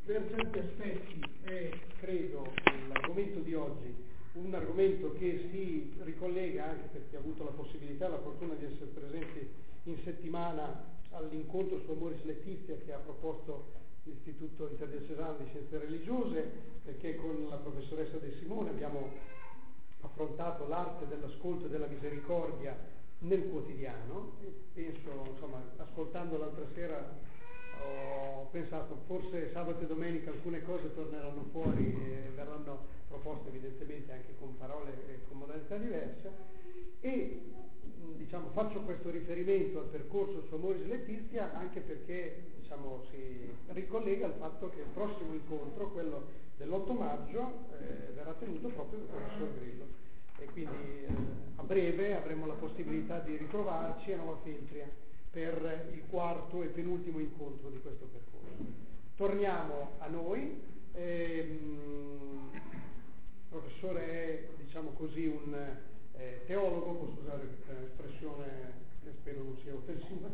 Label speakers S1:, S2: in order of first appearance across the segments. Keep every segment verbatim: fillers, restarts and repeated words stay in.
S1: per certi aspetti è, credo, l'argomento di oggi un argomento che si ricollega, anche per chi ha avuto la possibilità e la fortuna di essere presenti in settimana all'incontro su Amoris Laetitia che ha proposto l'Istituto Interdiocesano di Scienze Religiose, perché con la professoressa De Simone abbiamo affrontato l'arte dell'ascolto e della misericordia nel quotidiano. E penso, insomma, ascoltando l'altra sera ho pensato forse sabato e domenica alcune cose torneranno fuori e verranno proposte evidentemente anche con parole e con modalità diverse, e diciamo faccio questo riferimento al percorso su Amoris Laetitia anche perché diciamo si ricollega al fatto che il prossimo incontro, quello dell'otto maggio, eh, verrà tenuto proprio dal professor Grillo, e quindi eh, a breve avremo la possibilità di ritrovarci a Nova Feltria per il quarto e penultimo incontro di questo percorso. Torniamo a noi. Ehm, il professore è, diciamo così, un eh, teologo, posso usare l'espressione che spero non sia offensiva,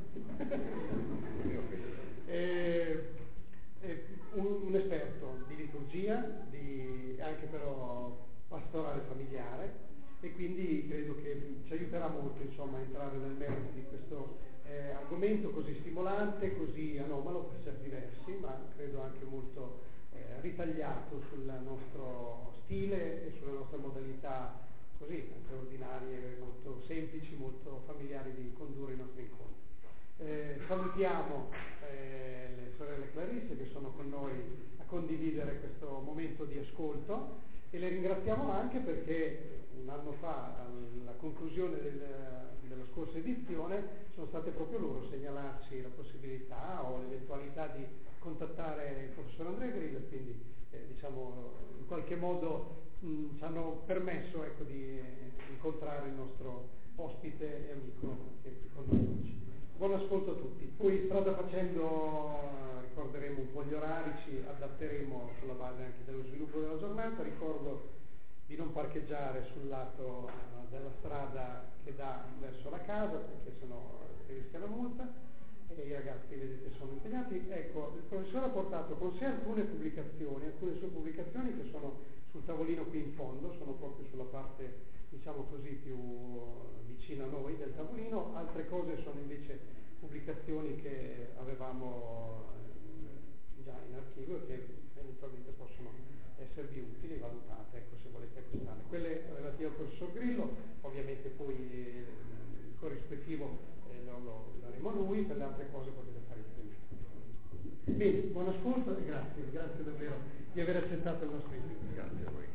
S1: eh, è un, un esperto di liturgia, di, anche però pastorale familiare, e quindi credo che ci aiuterà molto, insomma, a entrare nel merito di questo eh, argomento così stimolante, così anomalo per certi versi, ma credo anche molto eh, ritagliato sul nostro stile e sulle nostre modalità così anche ordinarie, molto semplici, molto familiari di condurre i nostri incontri. Eh, salutiamo eh, le sorelle Clarisse che sono con noi a condividere questo momento di ascolto, e le ringraziamo anche perché un anno fa, alla conclusione del, della scorsa edizione, sono state proprio loro a segnalarci la possibilità o l'eventualità di contattare il professor Andrea Grillo, e quindi eh, diciamo in qualche modo mh, ci hanno permesso, ecco, di eh, incontrare il nostro ospite e amico che è qui con noi oggi. Buon ascolto a tutti. Poi strada facendo ricorderemo un po' gli orari, ci adatteremo sulla base anche dello sviluppo della giornata. Ricordo di non parcheggiare sul lato della strada che dà verso la casa, perché sennò si rischia la multa, e i ragazzi, vedete, sono impegnati. Ecco, il professore ha portato con sé alcune pubblicazioni, alcune sue pubblicazioni che sono sul tavolino qui in fondo, sono proprio sulla parte, diciamo così, più vicina a noi del tavolino. Altre cose sono invece pubblicazioni che avevamo già in archivio e che eventualmente possono esservi utili, valutate, ecco, se volete acquistarle. Quelle relative al professor Grillo, ovviamente poi eh, il corrispettivo eh, lo, lo daremo a lui, per le altre cose potete fare riferimento. Bene, buon ascolto e grazie, grazie davvero di aver accettato il nostro invito.
S2: Grazie a voi.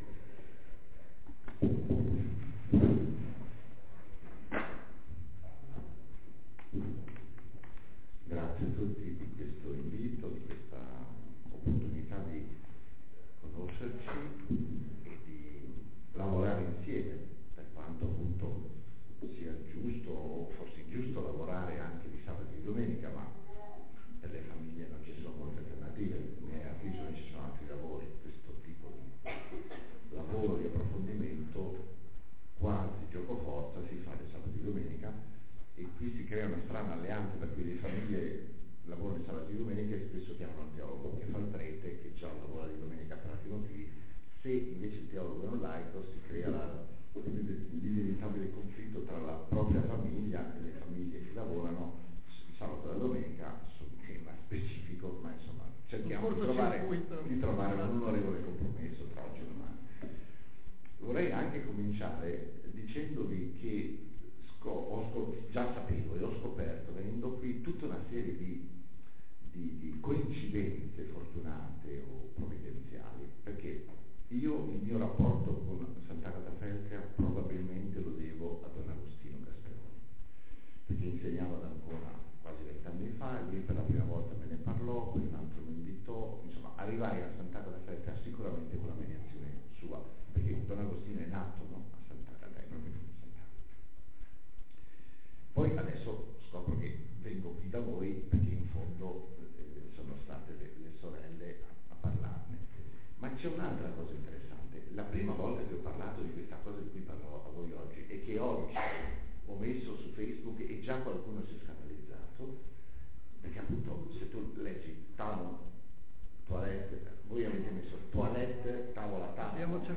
S2: Grazie a tutti di questo invito, di questa opportunità di conoscerci e di lavorare insieme, per quanto appunto sia giusto o forse ingiusto lavorare anche di sabato e di domenica, ma per le famiglie non ci sono molte alternative. A avviso non ci sono altri lavori, questo tipo di lavoro di approfondimento quasi giocoforza si fa di sabato e di domenica, e qui si crea una strana alleanza per cui le famiglie lavorano di sabato e di domenica e spesso chiamano il teologo che fa il prete, che già lavora di domenica per altri motivi. Se invece il teologo è un laico, si crea la, l'inevitabile conflitto tra la propria famiglia e le famiglie che lavorano il sabato e la domenica su un tema specifico, ma insomma cerchiamo di trovare, di trovare un onorevole compromesso tra oggi e domani. Vorrei anche cominciare dicendovi che scop- ho scop- già sapevo e ho scoperto venendo qui tutta una serie di, di, di coincidenze fortunate o provvidenziali, perché io il mio rapporto con Sant'Agata Feltria probabilmente lo devo a Don Agostino Gasperoni, perché insegnavo ad Ancona quasi vent'anni fa e lui per la prima volta me ne parlò, poi un altro mi invitò, insomma arrivai a Sant'Agata Feltria sicuramente con la mediazione sua, perché Don Agostino è nato, no? A Sant'Agata, è proprio a Sant'Agata. Poi adesso scopro che vengo qui da voi perché in fondo eh, sono state le, le sorelle a, a parlarne. Ma c'è un'altra cosa interessante. La prima volta che ho parlato di questa cosa di cui parlo a voi oggi e che oggi ho messo su Facebook e già qualcuno si è scandalizzato, perché appunto se tu leggi Tano Tuareg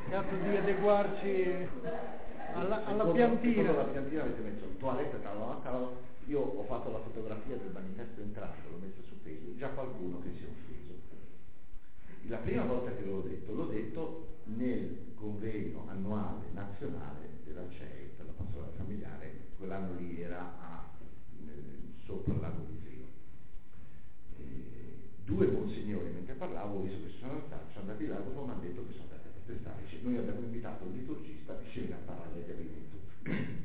S1: cercato di adeguarci alla, alla
S2: secondo,
S1: piantina.
S2: secondo la piantina avete messo toilette, tavolo, tavolo. Io ho fatto la fotografia del manifesto entrato, l'ho messa su Facebook, già qualcuno che si è offeso. La prima volta che l'ho detto, l'ho detto nel convegno annuale nazionale della C E I per la pastorale familiare, quell'anno lì era a, eh, sopra il lago di Zio. Eh, due monsignori, mentre parlavo, ho visto che sono stati, sono andati là, dopo mi hanno detto che sono andati a protestare. Cioè, noi abbiamo invitato il liturgista che scende a parlare di alimento.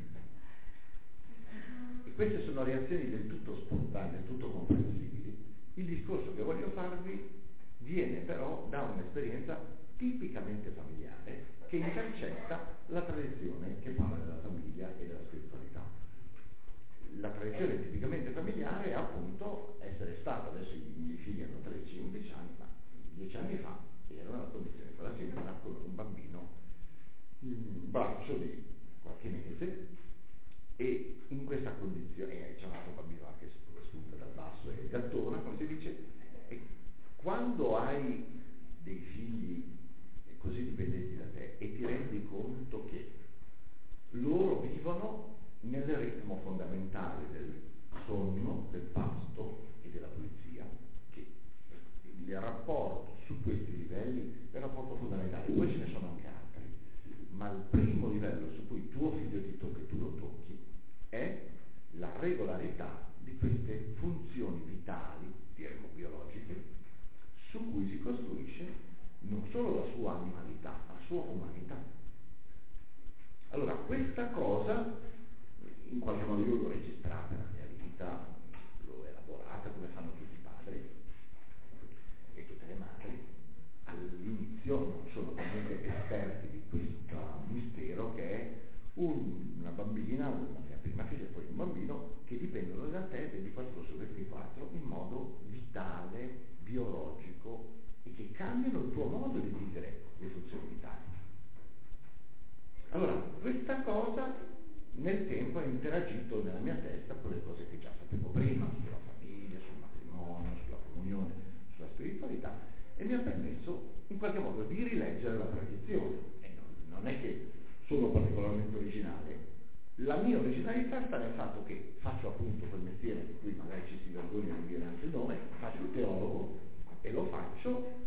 S2: E queste sono reazioni del tutto spontanee, del tutto comprensibili. Il discorso che voglio farvi viene però da un'esperienza tipicamente familiare che intercetta la tradizione che parla della famiglia e della spiritualità. La tradizione tipicamente familiare è appunto essere stata, adesso i miei figli hanno tredici undici anni, ma dieci anni fa ero nella condizione di quella signora con un bambino in braccio di qualche mese, e in questa condizione c'è un altro bambino che spunta dal basso e gattona, come si dice, e quando hai dei figli così dipendenti da te e ti rendi conto che loro vivono nel ritmo fondamentale del sonno, del pasto e della pulizia, che il rapporto su questi livelli è un rapporto fondamentale, poi ce ne sono anche altri, ma il primo livello su cui tuo figlio ti tocca e tu lo tocchi è la regolarità di queste funzioni vitali, diremmo biologiche, su cui si costruisce non solo la sua animalità, ma la sua umanità. Allora, questa cosa, in qualche modo io l'ho registrata nella mia vita, l'ho elaborata come fanno tutti i padri e tutte le madri. All'inizio non sono comunque esperti di questo mistero che è un, una bambina, la mia prima figlia e poi un bambino, che dipendono da te ventiquattro ore su ventiquattro in modo vitale, biologico, e che cambiano il tuo modo di vivere le funzioni vitali. Allora, questa cosa nel tempo ha interagito nella mia testa con le cose che già sapevo prima, sulla famiglia, sul matrimonio, sulla comunione, sulla spiritualità, e mi ha permesso in qualche modo di rileggere la tradizione. E non, non è che sono particolarmente originale. La mia originalità sta nel fatto che faccio appunto quel mestiere di cui magari ci si vergogna di dire anche il nome, faccio il teologo e lo faccio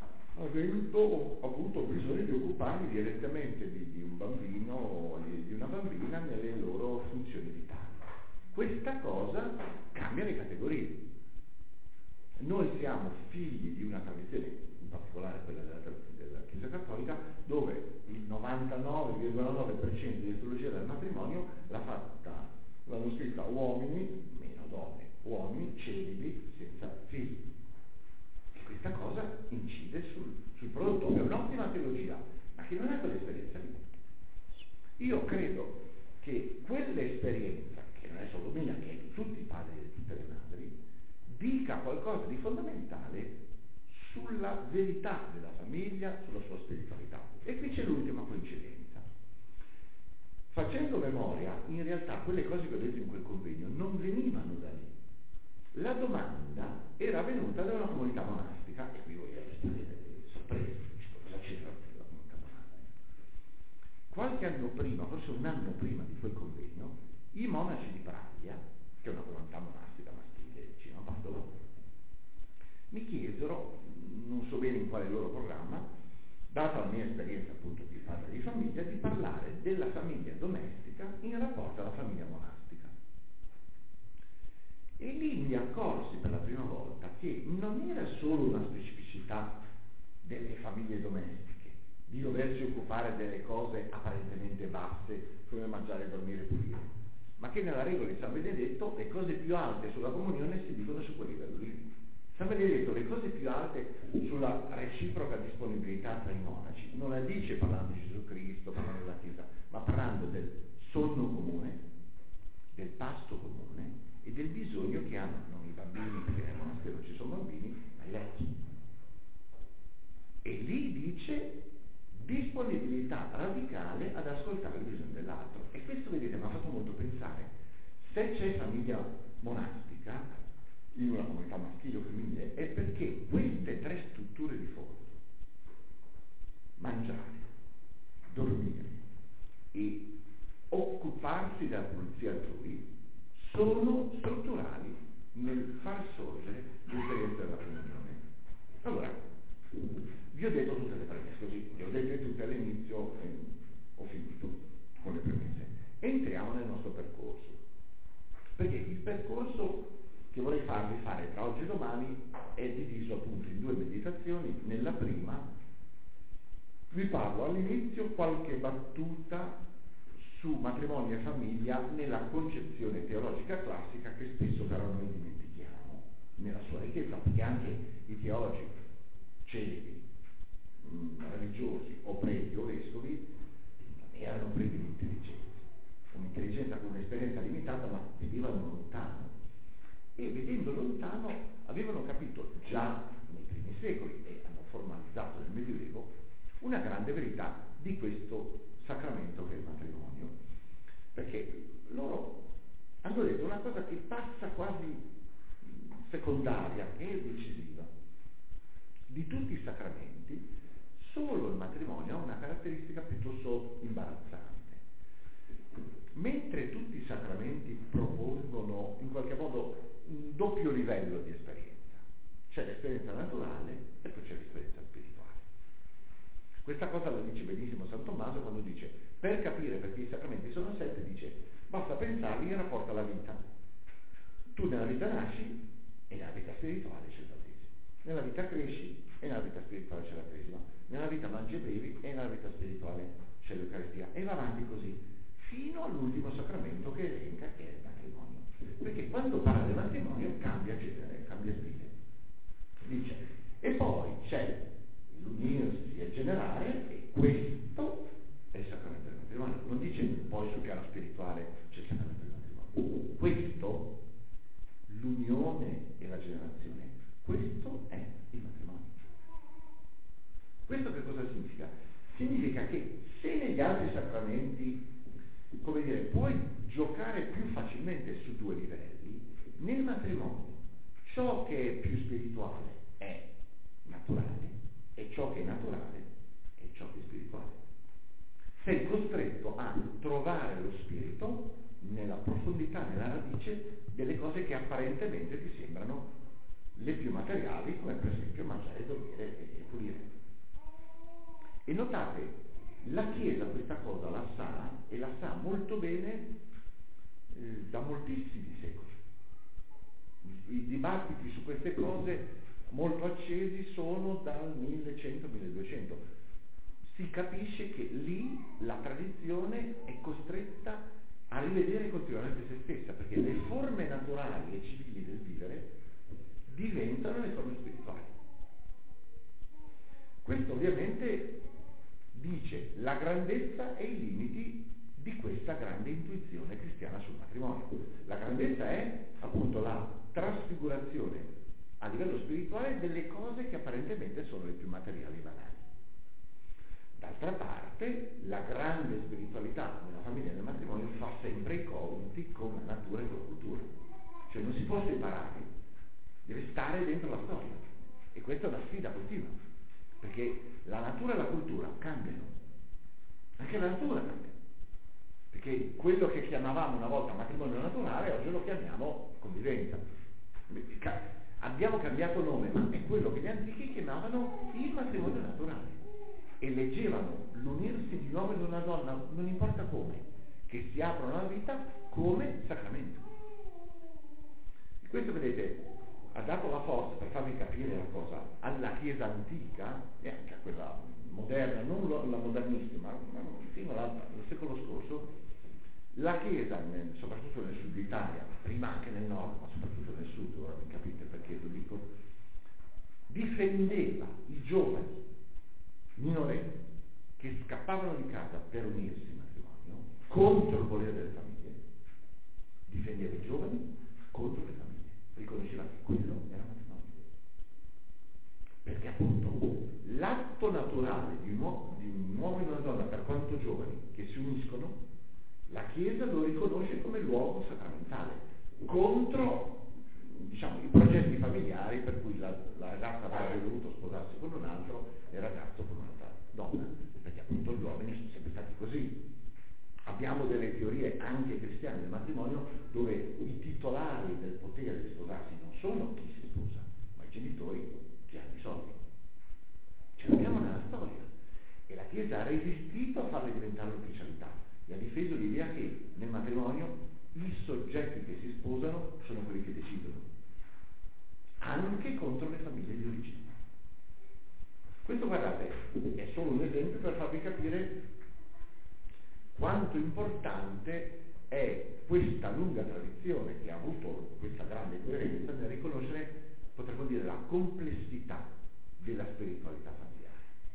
S2: avendo avuto bisogno di occuparmi direttamente di, di un bambino o di, di una bambina nelle loro funzioni vitali. Questa cosa cambia le categorie. Noi siamo figli di una tradizione, in particolare quella della, della Chiesa Cattolica, dove il novantanove virgola nove per cento di astrologia del matrimonio l'ha fatta, l'hanno scritta uomini, meno donne, uomini celibi senza figli. E questa cosa incide sul, sul prodotto, è un'ottima teologia, ma che non è quell'esperienza lì. Io credo che quell'esperienza, che non è solo mia, che è di tutti i padri e di tutte le madri, dica qualcosa di fondamentale sulla verità della famiglia, sulla sua spiritualità. E qui c'è l'ultima coincidenza. Facendo memoria, in realtà quelle cose che ho detto in quel convegno non venivano da lì. La domanda era venuta da una comunità monastica, e qui voi sarete sorpresi, cosa c'era la comunità monastica. Qualche anno prima, forse un anno prima di quel convegno, i monaci di Praglia, che è una comunità monastica maschile vicino a Padova, mi chiesero, non so bene in quale loro programma, data la mia esperienza appunto di padre di famiglia, di parlare della famiglia domestica in rapporto alla famiglia monastica. E lì mi accorsi per la prima volta che non era solo una specificità delle famiglie domestiche, di doversi occupare delle cose apparentemente basse come mangiare, dormire e pulire, ma che nella regola di San Benedetto le cose più alte sulla comunione si dicono su quel livello lì. San Benedetto le cose più alte sulla reciproca disponibilità tra i monaci non la dice parlando di Gesù Cristo, parlando della Chiesa, ma parlando del sonno comune, del pasto comune e del bisogno che hanno non i bambini, perché nel monastero non ci sono bambini, ma i letti. E lì dice disponibilità radicale ad ascoltare il bisogno dell'altro. E questo, vedete, mi ha fatto molto pensare. Se c'è famiglia monastica in una comunità maschile o femminile, è perché queste tre strutture di fondo, mangiare, prima vi parlo all'inizio qualche battuta su matrimonio e famiglia nella concezione teologica classica che spesso però noi dimentichiamo nella sua ricchezza, perché anche i teologi celibi, religiosi o preti o vescovi erano preti di intelligenza, un'intelligenza con un'esperienza limitata, ma vedevano lontano, e vedendo lontano avevano capito già nei primi secoli e hanno formalizzato nel Medioevo una grande verità di questo sacramento che è il matrimonio, perché loro hanno detto una cosa che passa quasi secondaria, che è decisiva. Di tutti i sacramenti solo il matrimonio ha una caratteristica piuttosto imbarazzante. Mentre tutti i sacramenti propongono in qualche modo un doppio livello di esperienza, c'è l'esperienza naturale e poi c'è l'esperienza spirituale. Questa cosa la dice benissimo San Tommaso quando dice: per capire perché i sacramenti sono sette, dice, basta pensarli in rapporto alla vita. Tu nella vita nasci e nella vita spirituale c'è il battesimo, nella vita cresci e nella vita spirituale c'è la cresima, nella vita mangi e bevi e nella vita spirituale c'è l'Eucaristia, e va avanti così fino all'ultimo sacramento che elenca, che è il matrimonio, perché quando parla del matrimonio cambia genere, cambia stile, dice, e poi c'è l'unirsi e generare, e questo è il sacramento del matrimonio. Non dice poi sul piano spirituale c'è il sacramento del matrimonio, questo, l'unione e la generazione, questo è il matrimonio. Questo che cosa significa? Significa che se negli altri sacramenti, come dire, puoi giocare più facilmente su due livelli, nel matrimonio ciò che è più spirituale è naturale e ciò che è naturale è ciò che è spirituale. Sei costretto a trovare lo spirito nella profondità, nella radice delle cose che apparentemente ti sembrano le più materiali, come per esempio mangiare, dormire e pulire. E notate, la Chiesa questa cosa la sa, e la sa molto bene eh, da moltissimi secoli. I, I dibattiti su queste cose molto accesi sono dal millecento milleduecento. Si capisce che lì la tradizione è costretta a rivedere continuamente se stessa, perché le forme naturali e civili del vivere diventano le forme spirituali. Questo ovviamente dice la grandezza e i limiti di questa grande intuizione cristiana sul matrimonio. La grandezza è appunto la trasfigurazione a livello spirituale delle cose che apparentemente sono le più materiali e banali. D'altra parte, la grande spiritualità nella famiglia e nel matrimonio fa sempre i conti con la natura e con la cultura. Cioè non si può separare, deve stare dentro la storia. E questa è una sfida continua, perché la natura e la cultura cambiano. Anche la natura cambia. Perché quello che chiamavamo una volta matrimonio naturale, oggi lo chiamiamo convivenza. Abbiamo cambiato nome, ma è quello che gli antichi chiamavano il matrimonio naturale. E leggevano l'unirsi di uomo e di una donna, non importa come, che si aprono alla vita, come sacramento. E questo, vedete, ha dato la forza, per farvi capire la cosa, alla Chiesa antica e anche a quella moderna, non la modernissima, ma fino al secolo scorso, la Chiesa, nel, soprattutto nel sud Italia, prima anche nel nord, ma soprattutto nel sud, ora mi capite perché lo dico, difendeva i giovani minorenni che scappavano di casa per unirsi in matrimonio contro il volere delle famiglie, difendeva i giovani contro le famiglie, riconosceva che quello era matrimonio, perché appunto l'atto naturale di un uomo, di un uomo e una donna, per quanto giovani, che si uniscono, la Chiesa lo riconosce come luogo sacramentale contro, diciamo, i progetti familiari per cui la, la ragazza avrebbe dovuto sposarsi con un altro e il ragazzo con un'altra donna, perché appunto gli uomini sono sempre stati così. Abbiamo delle teorie anche cristiane del matrimonio dove i titolari del potere di sposarsi non sono chi si sposa, ma i genitori che hanno i soldi. Ce l'abbiamo nella storia, e la Chiesa ha resistito a farle diventare l'ufficialità e ha difeso l'idea che nel matrimonio i soggetti che si sposano sono quelli che decidono, anche contro le famiglie di origine. solo un esempio per farvi capire quanto importante è questa lunga tradizione che ha avuto questa grande coerenza nel riconoscere, potremmo dire, la complessità della spiritualità familiare.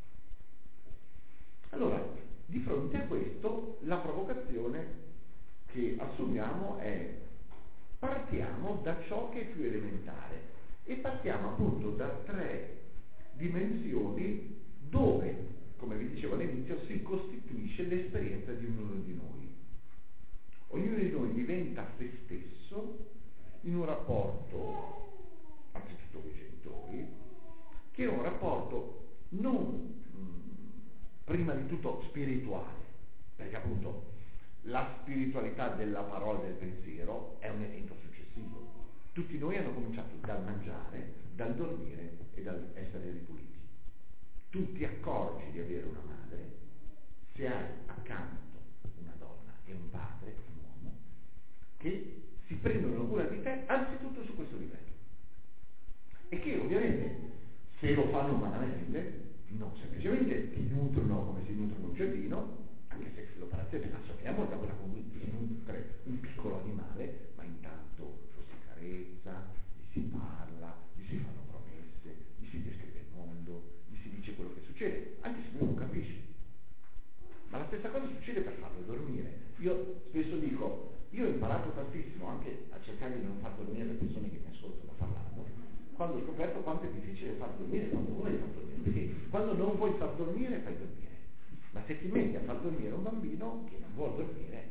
S2: Allora, di fronte a questo, la provocazione che assumiamo è: partiamo da ciò che è più elementare e partiamo appunto da tre dimensioni dove, come vi dicevo all'inizio, si costituisce l'esperienza di ognuno di noi. Ognuno di noi diventa se stesso in un rapporto, anzitutto con i genitori, che è un rapporto non mh, prima di tutto spirituale, perché appunto la spiritualità della parola e del pensiero è un evento successivo. Tutti noi hanno cominciato dal mangiare, dal dormire e dal essere ripuliti. Tu ti accorgi di avere una madre se hai accanto una donna e un padre, un uomo, che si prendono cura di te anzitutto su questo livello. E che ovviamente, se lo fanno umanamente, non semplicemente ti nutrono come si nutre un uccellino, anche se l'operazione la sappiamo da quella con cui si nutre un piccolo animale, ma intanto lo si carezza, gli si parla, gli si fanno promesse, gli si descrive il mondo, gli si dice quello che succede, anche se lui non capisce. Ma la stessa cosa succede per farlo dormire. Io spesso dico, io ho imparato tantissimo anche a cercare di non far dormire le persone che mi ascoltano parlando, quando ho scoperto quanto è difficile far dormire quando vuoi far dormire, perché quando non vuoi far dormire fai dormire. Ma se ti metti a far dormire un bambino che non vuole dormire,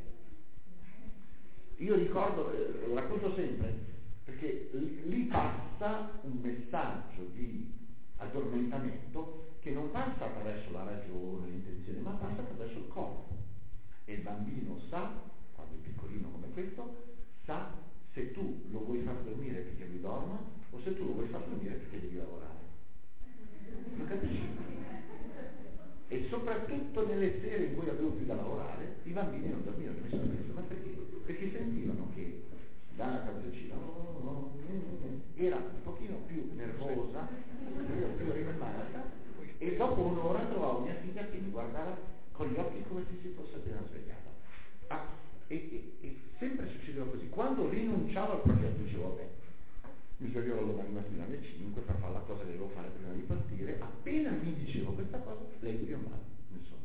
S2: io ricordo, eh, lo racconto sempre, perché lì passa un messaggio di addormentamento che non passa attraverso la ragione, l'intenzione, ma passa attraverso il corpo. E il bambino sa, quando è piccolino come questo, sa se tu lo vuoi far dormire perché lui dorma o se tu lo vuoi far dormire perché devi lavorare. Lo capisci? E soprattutto nelle sere in cui avevo più da lavorare, i bambini non dormivano, mi sono detto, ma perché? Perché sentivano che la cabroncina era un pochino più nervosa, più rimasta, e dopo un'ora trovavo mia figlia che mi guardava con gli occhi come se si fosse appena svegliata. Ah, e, e, e sempre succedeva così. Quando rinunciavo al progetto dicevo, vabbè, mi svegliavo domani mattina alle cinque per fare la cosa che devo fare prima di partire. Appena mi dicevo questa cosa, lei guidava nel sonno.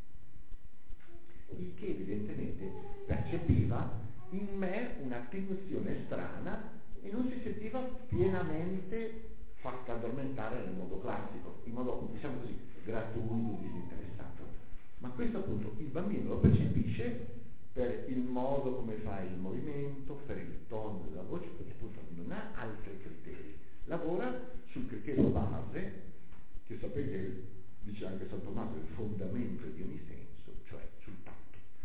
S2: Il che evidentemente percepiva in me una tensione strana e non si sentiva pienamente fatta addormentare nel modo classico, in modo, diciamo così, gratuito, disinteressato. Ma questo appunto il bambino lo percepisce per il modo come fa il movimento, per il tono della voce, perché appunto non ha altri criteri. Lavora sul criterio base, che sapete, dice anche San Tommaso, è il fondamento di ogni senso, cioè sul tatto.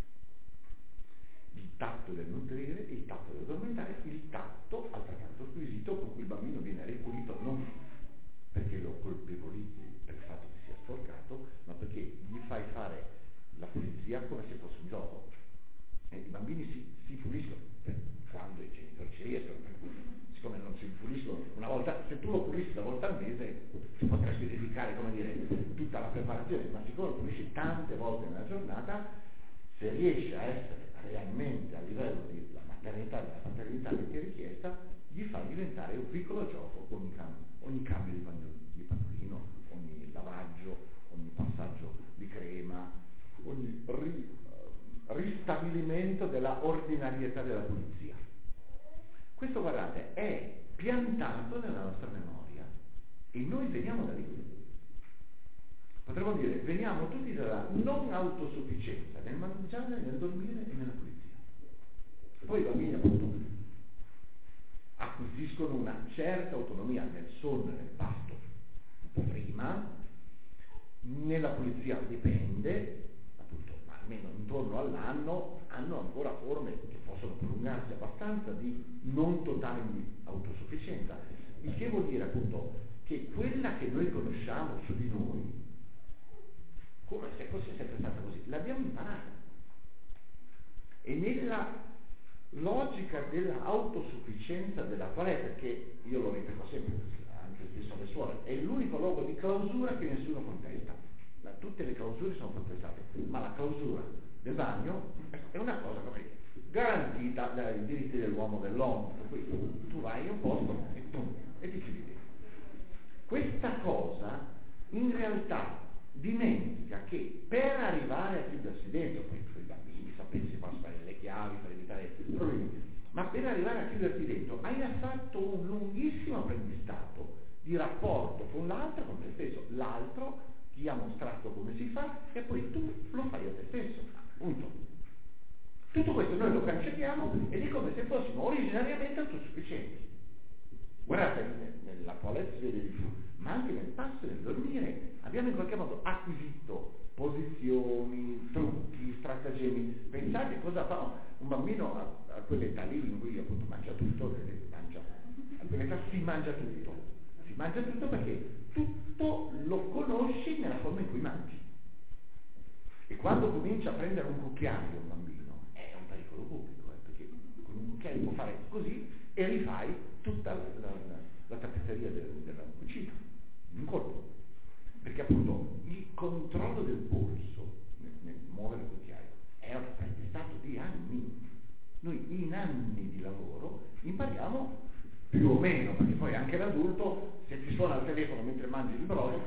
S2: Il tatto del nutrire, il tatto del addormentare, il tatto altrettanto squisito con cui il bambino viene ripulito non perché lo colpevolizzi per il fatto che sia sporcato, ma perché gli fai fare la pulizia come se fosse un gioco. E i bambini si, si puliscono quando i genitori ci riescono, siccome non si puliscono una volta, se tu lo pulisci una volta al mese potresti dedicare, come dire, tutta la preparazione, ma siccome lo pulisci tante volte nella giornata, se riesci a essere realmente a livello della maternità e della paternità che ti è richiesta, gli fa diventare un piccolo gioco ogni cambio, ogni cambio di, bagno, di pannolino, ogni lavaggio, ogni passaggio di crema, ogni ri, ristabilimento della ordinarietà della pulizia. Questo, guardate, è piantato nella nostra memoria e noi veniamo da lì. Potremmo dire, veniamo tutti dalla non autosufficienza nel mangiare, nel dormire e nella pulizia. Poi i bambini appunto acquisiscono una certa autonomia nel sonno e nel pasto un po' prima, nella pulizia dipende, appunto, ma almeno intorno all'anno hanno ancora forme che possono prolungarsi abbastanza di non totale autosufficienza, il che vuol dire appunto che quella che noi conosciamo su di noi, come se fosse sempre stata così, l'abbiamo imparata. E nella logica dell'autosufficienza della quale, perché io lo ripeto sempre, anche spesso alle suore, è l'unico luogo di clausura che nessuno contesta. tutte le clausure sono protestate, ma la clausura del bagno è una cosa come garantita dai diritti dell'uomo dell'ONU, per cui tu vai in un posto e, pum, e ti chiudi dentro. Questa cosa in realtà dimentica che per arrivare a chiudersi dentro, poi per i bambini sapessi passare le chiavi per evitare problemi, ma per arrivare a chiuderti dentro hai fatto un lunghissimo apprendistato di rapporto con l'altro, con te stesso. L'altro ti ha mostrato come si fa e poi tu lo fai a te stesso. Punto. Tutto questo noi lo cancelliamo ed è come se fossimo originariamente autosufficienti. Guardate, nella toilette si vede di più, ma anche nel passo e nel dormire abbiamo in qualche modo acquisito posizioni, trucchi, stratagemmi. Pensate cosa fa un bambino a, a quell'età lì in cui appunto mangia tutto, mangia, a quell'età si mangia tutto, si mangia tutto perché tutto lo conosci nella forma in cui mangi. E quando comincia a prendere un cucchiaio un bambino è un pericolo pubblico, eh, perché con un cucchiaio può fare così e rifai tutta la, la, la tappezzeria del, della cucina in un colpo, perché appunto il controllo del polso nel, nel muovere il cucchiaio è un apprendistato di anni. Noi in anni di lavoro impariamo più o meno, perché poi anche l'adulto, se ti suona il telefono mentre mangi il brodo,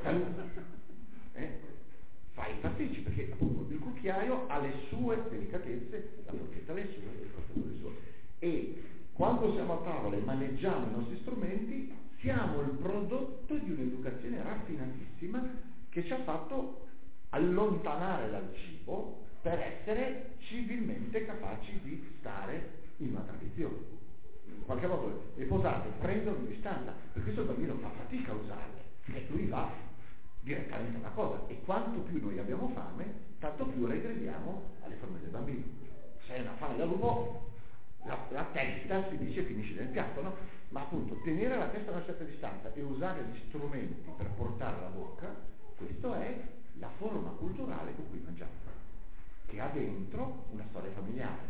S2: eh, fai i pasticci, perché appunto il cucchiaio ha le sue delicatezze, la forchetta le sue, il coltello le sue. E quando siamo a tavola e maneggiamo i nostri strumenti, siamo il prodotto di un'educazione raffinatissima che ci ha fatto allontanare dal cibo per essere civilmente capaci di stare in una tradizione. In qualche modo le posate prendono distanza, per questo il bambino fa fatica a usarle, perché lui va direttamente alla cosa, e quanto più noi abbiamo fame, tanto più regrediamo alle forme del bambino. Se hai una fame da lupo, la, la testa si dice finisce nel piatto, no? Ma appunto tenere la testa a una certa distanza e usare gli strumenti per portare alla bocca, questa è la forma culturale con cui mangiamo, che ha dentro una storia familiare,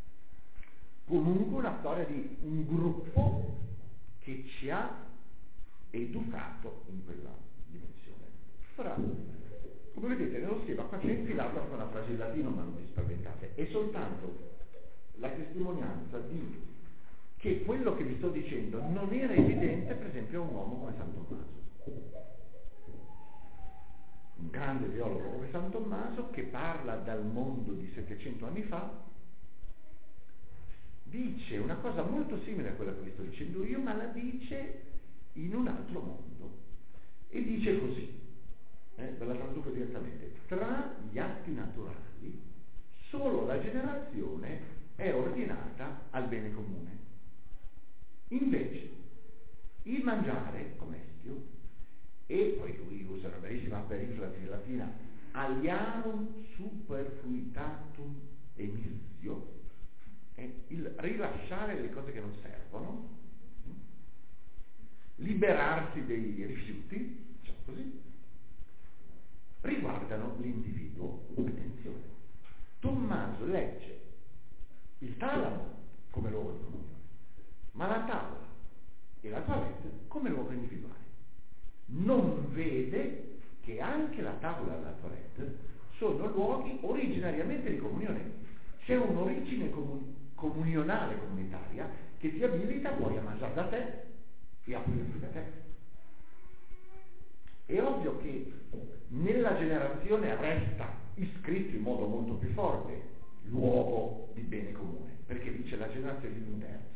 S2: comunque una storia di un gruppo che ci ha educato in quella dimensione. Ora, come vedete nello schema qua c'è infilato anche una frase in latino, ma non vi spaventate, è soltanto la testimonianza di che quello che vi sto dicendo non era evidente per esempio a un uomo come San Tommaso, un grande teologo come San Tommaso che parla dal mondo di settecento anni fa, dice una cosa molto simile a quella che vi sto dicendo io, ma la dice in un altro mondo, e dice così, eh, ve la traduco direttamente: tra gli atti naturali solo la generazione è ordinata al bene comune. Invece il mangiare, comestio, e poi lui usa una bellissima perifrasi latina, aliarum superfluitatum emissio, è il rilasciare le cose che non servono, liberarsi dei rifiuti, diciamo così, riguardano l'individuo. Attenzione, Tommaso legge il talamo come luogo di comunione, ma la tavola e la toilette come luogo individuale. Non vede che anche la tavola e la toilette sono luoghi originariamente di comunione. C'è un'origine comun- comunionale comunitaria che ti abilita poi a mangiare da te e a pulirti da te. È ovvio che nella generazione resta iscritto in modo molto più forte l'uovo di bene comune, perché dice la generazione di un terzo.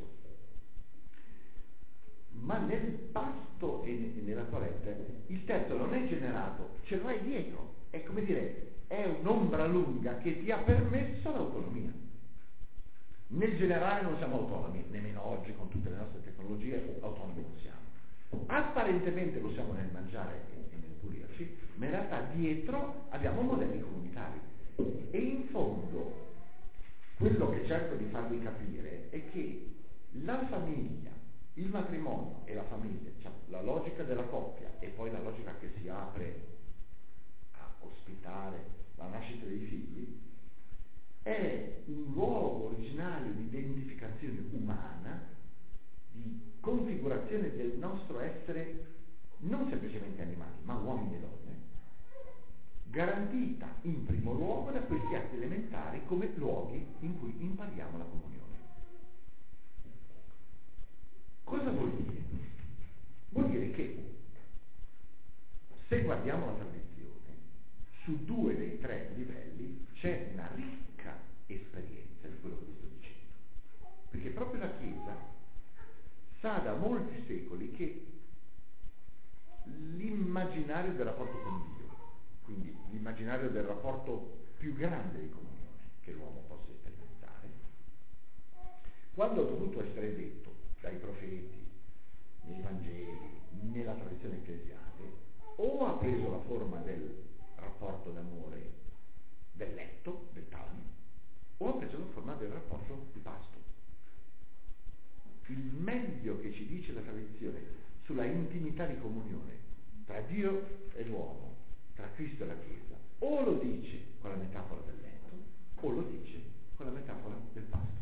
S2: Ma nel pasto e nella toilette il terzo non è generato, ce lo hai dietro, è come dire, è un'ombra lunga che ti ha permesso l'autonomia. Nel generale non siamo autonomi, nemmeno oggi con tutte le nostre tecnologie autonomi non siamo. Apparentemente lo siamo nel mangiare e nel pulirci, ma in realtà dietro abbiamo modelli comunitari. E in fondo quello che cerco di farvi capire è che la famiglia, il matrimonio e la famiglia, cioè la logica della coppia e poi la logica che si apre a ospitare la nascita dei figli, è un luogo originario di identificazione umana, di configurazione del nostro essere non semplicemente animali, ma uomini e donne, garantita in primo luogo da questi atti elementari come luoghi in cui impariamo la comunione. Cosa vuol dire? Vuol dire che se guardiamo la tradizione, su due dei tre livelli c'è una ricca esperienza di quello che vi sto dicendo, perché proprio la Chiesa sa da molti secoli che l'immaginario del rapporto con Dio, quindi l'immaginario del rapporto più grande di comunione che l'uomo possa sperimentare, quando ha dovuto essere detto dai profeti, nei Vangeli, nella tradizione ecclesiale, o ha preso la forma del rapporto d'amore del letto, del tavolo, o ha preso la forma del rapporto di pasto. Il meglio che ci dice la tradizione sulla intimità di comunione tra Dio e l'uomo, tra Cristo e la Chiesa, o lo dice con la metafora del letto, o lo dice con la metafora del pasto.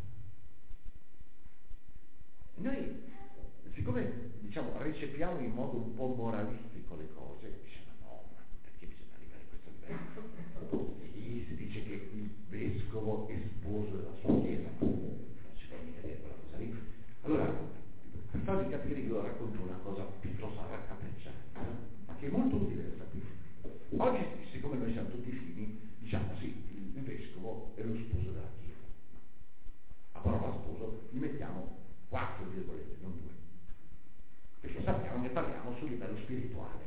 S2: Noi, siccome diciamo recepiamo in modo un po' moralistico le cose, diciamo no, ma perché bisogna arrivare a questo livello? Sì, si dice che il vescovo è sposo della sua chiesa, ma non si può mica dire quella cosa lì. Allora, per farvi capire, io racconto una cosa piuttosto raccapricciata, ma che è molto utile da sapere. Oggi, siccome noi siamo tutti fini, diciamo sì, il, il vescovo è lo sposo della chiesa. A parola sposo gli mettiamo quattro virgolette, non due, perché sappiamo che parliamo sul livello spirituale.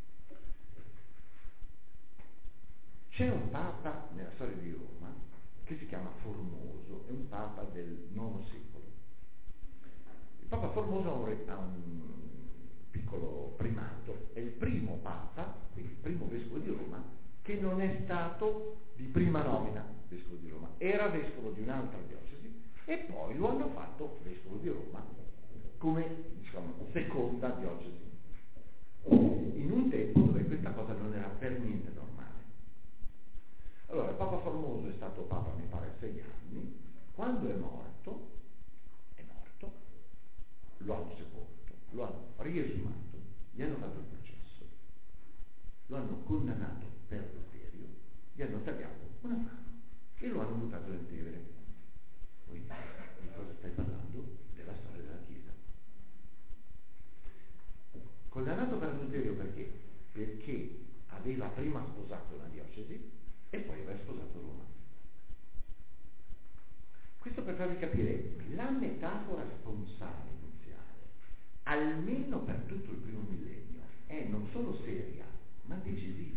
S2: C'è un papa nella storia di Roma che si chiama Formoso, è un papa del nono secolo. Il papa Formoso ha un, re, ha un piccolo primato, è il primo papa, il primo vescovo di Roma, che non è stato di prima nomina vescovo di Roma, era vescovo di un'altra diocesi e poi lo hanno fatto vescovo di Roma come, diciamo, seconda diocesi, in un tempo dove questa cosa non era per niente normale. Allora, il Papa Formoso è stato Papa, mi pare, sei anni. Quando è morto, è morto, lo hanno sepolto, lo hanno riesumato, gli hanno fatto il processo, lo hanno condannato per adulterio, gli hanno tagliato una mano e lo hanno buttato nel Tevere. Poi, di cosa stai parlando? Della storia della Chiesa. Condannato per adulterio perché? Perché aveva prima sposato una diocesi e poi aveva sposato Roma. Questo per farvi capire la metafora sponsale iniziale, almeno per tutto il primo millennio, è non solo seria, ma decisiva.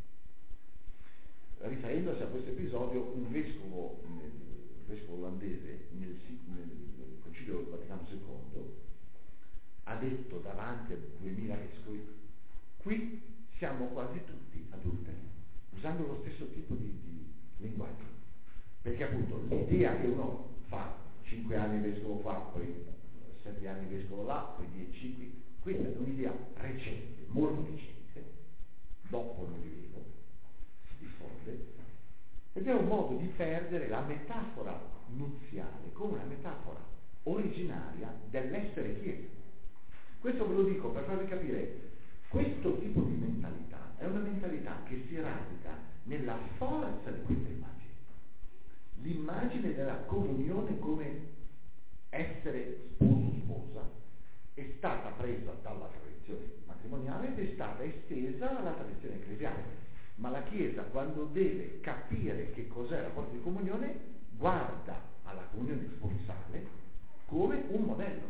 S2: Riferendosi a questo episodio, un vescovo, un vescovo olandese nel, nel Concilio Vaticano secondo ha detto davanti a duemila vescovi: qui siamo quasi tutti adulteri, usando lo stesso tipo di, di linguaggio, perché appunto l'idea che uno fa cinque anni vescovo qua, poi sette anni vescovo là, poi dieci qui, questa è un'idea recente, molto recente, dopo il Medioevo si diffonde, ed è un modo di perdere la metafora nuziale come una metafora originaria dell'essere Chiesa. Questo ve lo dico per farvi capire, questo tipo di mentalità è una mentalità che si radica nella forza di questa immagine. L'immagine della comunione come essere sposo-sposa è stata presa dalla tradizione matrimoniale ed è stata estesa alla tradizione ecclesiale. Ma la Chiesa, quando deve capire che cos'è il rapporto di comunione, guarda alla comunione sponsale come un modello.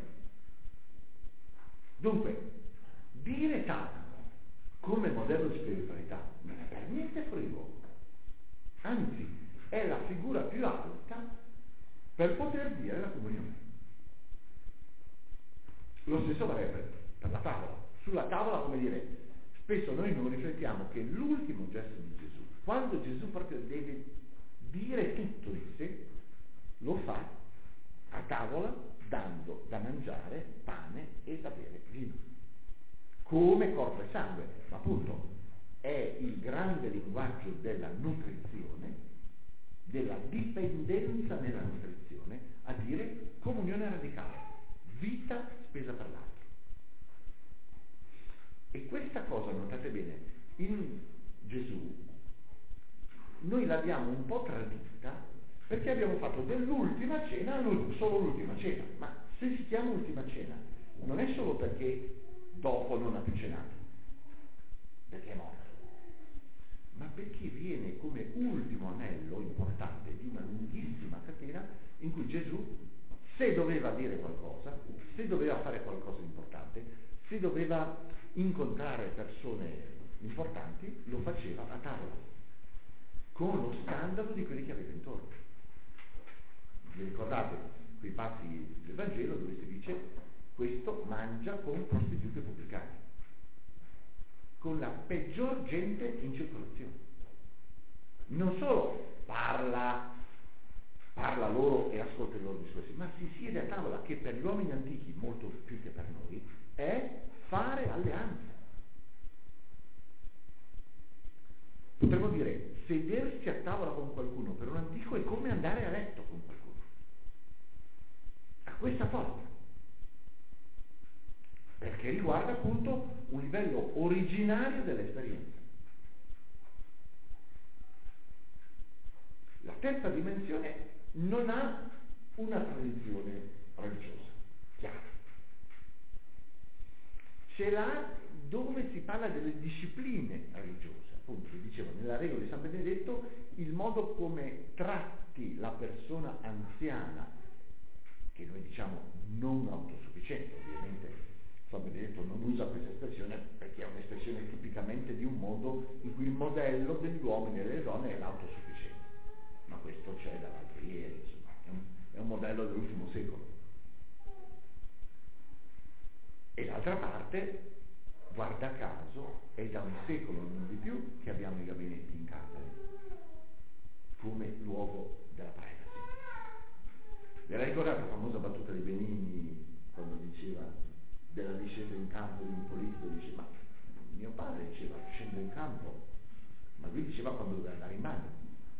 S2: Dunque, dire tanto come modello di spiritualità non è per niente frivolo, anzi è la figura più alta per poter dire la comunione. Lo stesso vale per, per la tavola. Sulla tavola, come dire, spesso noi non riflettiamo che l'ultimo gesto di Gesù, quando Gesù proprio deve dire tutto di sé, lo fa a tavola dando da mangiare pane e da bere vino, come corpo e sangue, ma appunto è il grande linguaggio della nutrizione, della dipendenza nella nutrizione, a dire comunione radicale, vita spesa per l'altro. E questa cosa, notate bene, in Gesù l'abbiamo un po' tradita perché abbiamo fatto dell'ultima cena solo l'ultima cena, ma se si chiama ultima cena non è solo perché dopo non ha più cenato, perché è morto, ma perché viene come ultimo anello importante di una lunghissima catena in cui Gesù, se doveva dire qualcosa, se doveva fare qualcosa di importante, se doveva incontrare persone importanti, lo faceva a tavola, con lo scandalo di quelli che aveva intorno. Vi ricordate quei passi del Vangelo dove si dice questo mangia con prostitute pubblicane, con la peggior gente in circolazione. Non solo parla, parla loro e ascolta i loro discorsi, ma si siede a tavola, che per gli uomini antichi, molto più che per noi, è fare alleanza. Potremmo dire, sedersi a tavola con qualcuno per un antico è come andare a letto con qualcuno. Ha questa forza. Perché riguarda appunto un livello originario dell'esperienza. La terza dimensione non ha una tradizione religiosa chiara. Ce l'ha dove si parla delle discipline religiose. Appunto, vi dicevo, nella regola di San Benedetto, il modo come tratti la persona anziana, che noi diciamo non autosufficiente, ovviamente San Benedetto non usa questa espressione perché è un'espressione tipicamente di un mondo in cui il modello degli uomini e delle donne è l'autosufficienza, ma questo c'è dall'altro ieri, insomma, è un, è un modello dell'ultimo secolo. E d'altra parte, guarda caso, è da un secolo non di più che abbiamo i gabinetti in carcere come luogo della privacy. Vi era ricordata la famosa battuta di Benigni quando diceva della discesa in campo di un politico, dice ma mio padre diceva scendo in campo, ma lui diceva quando doveva andare in bagno,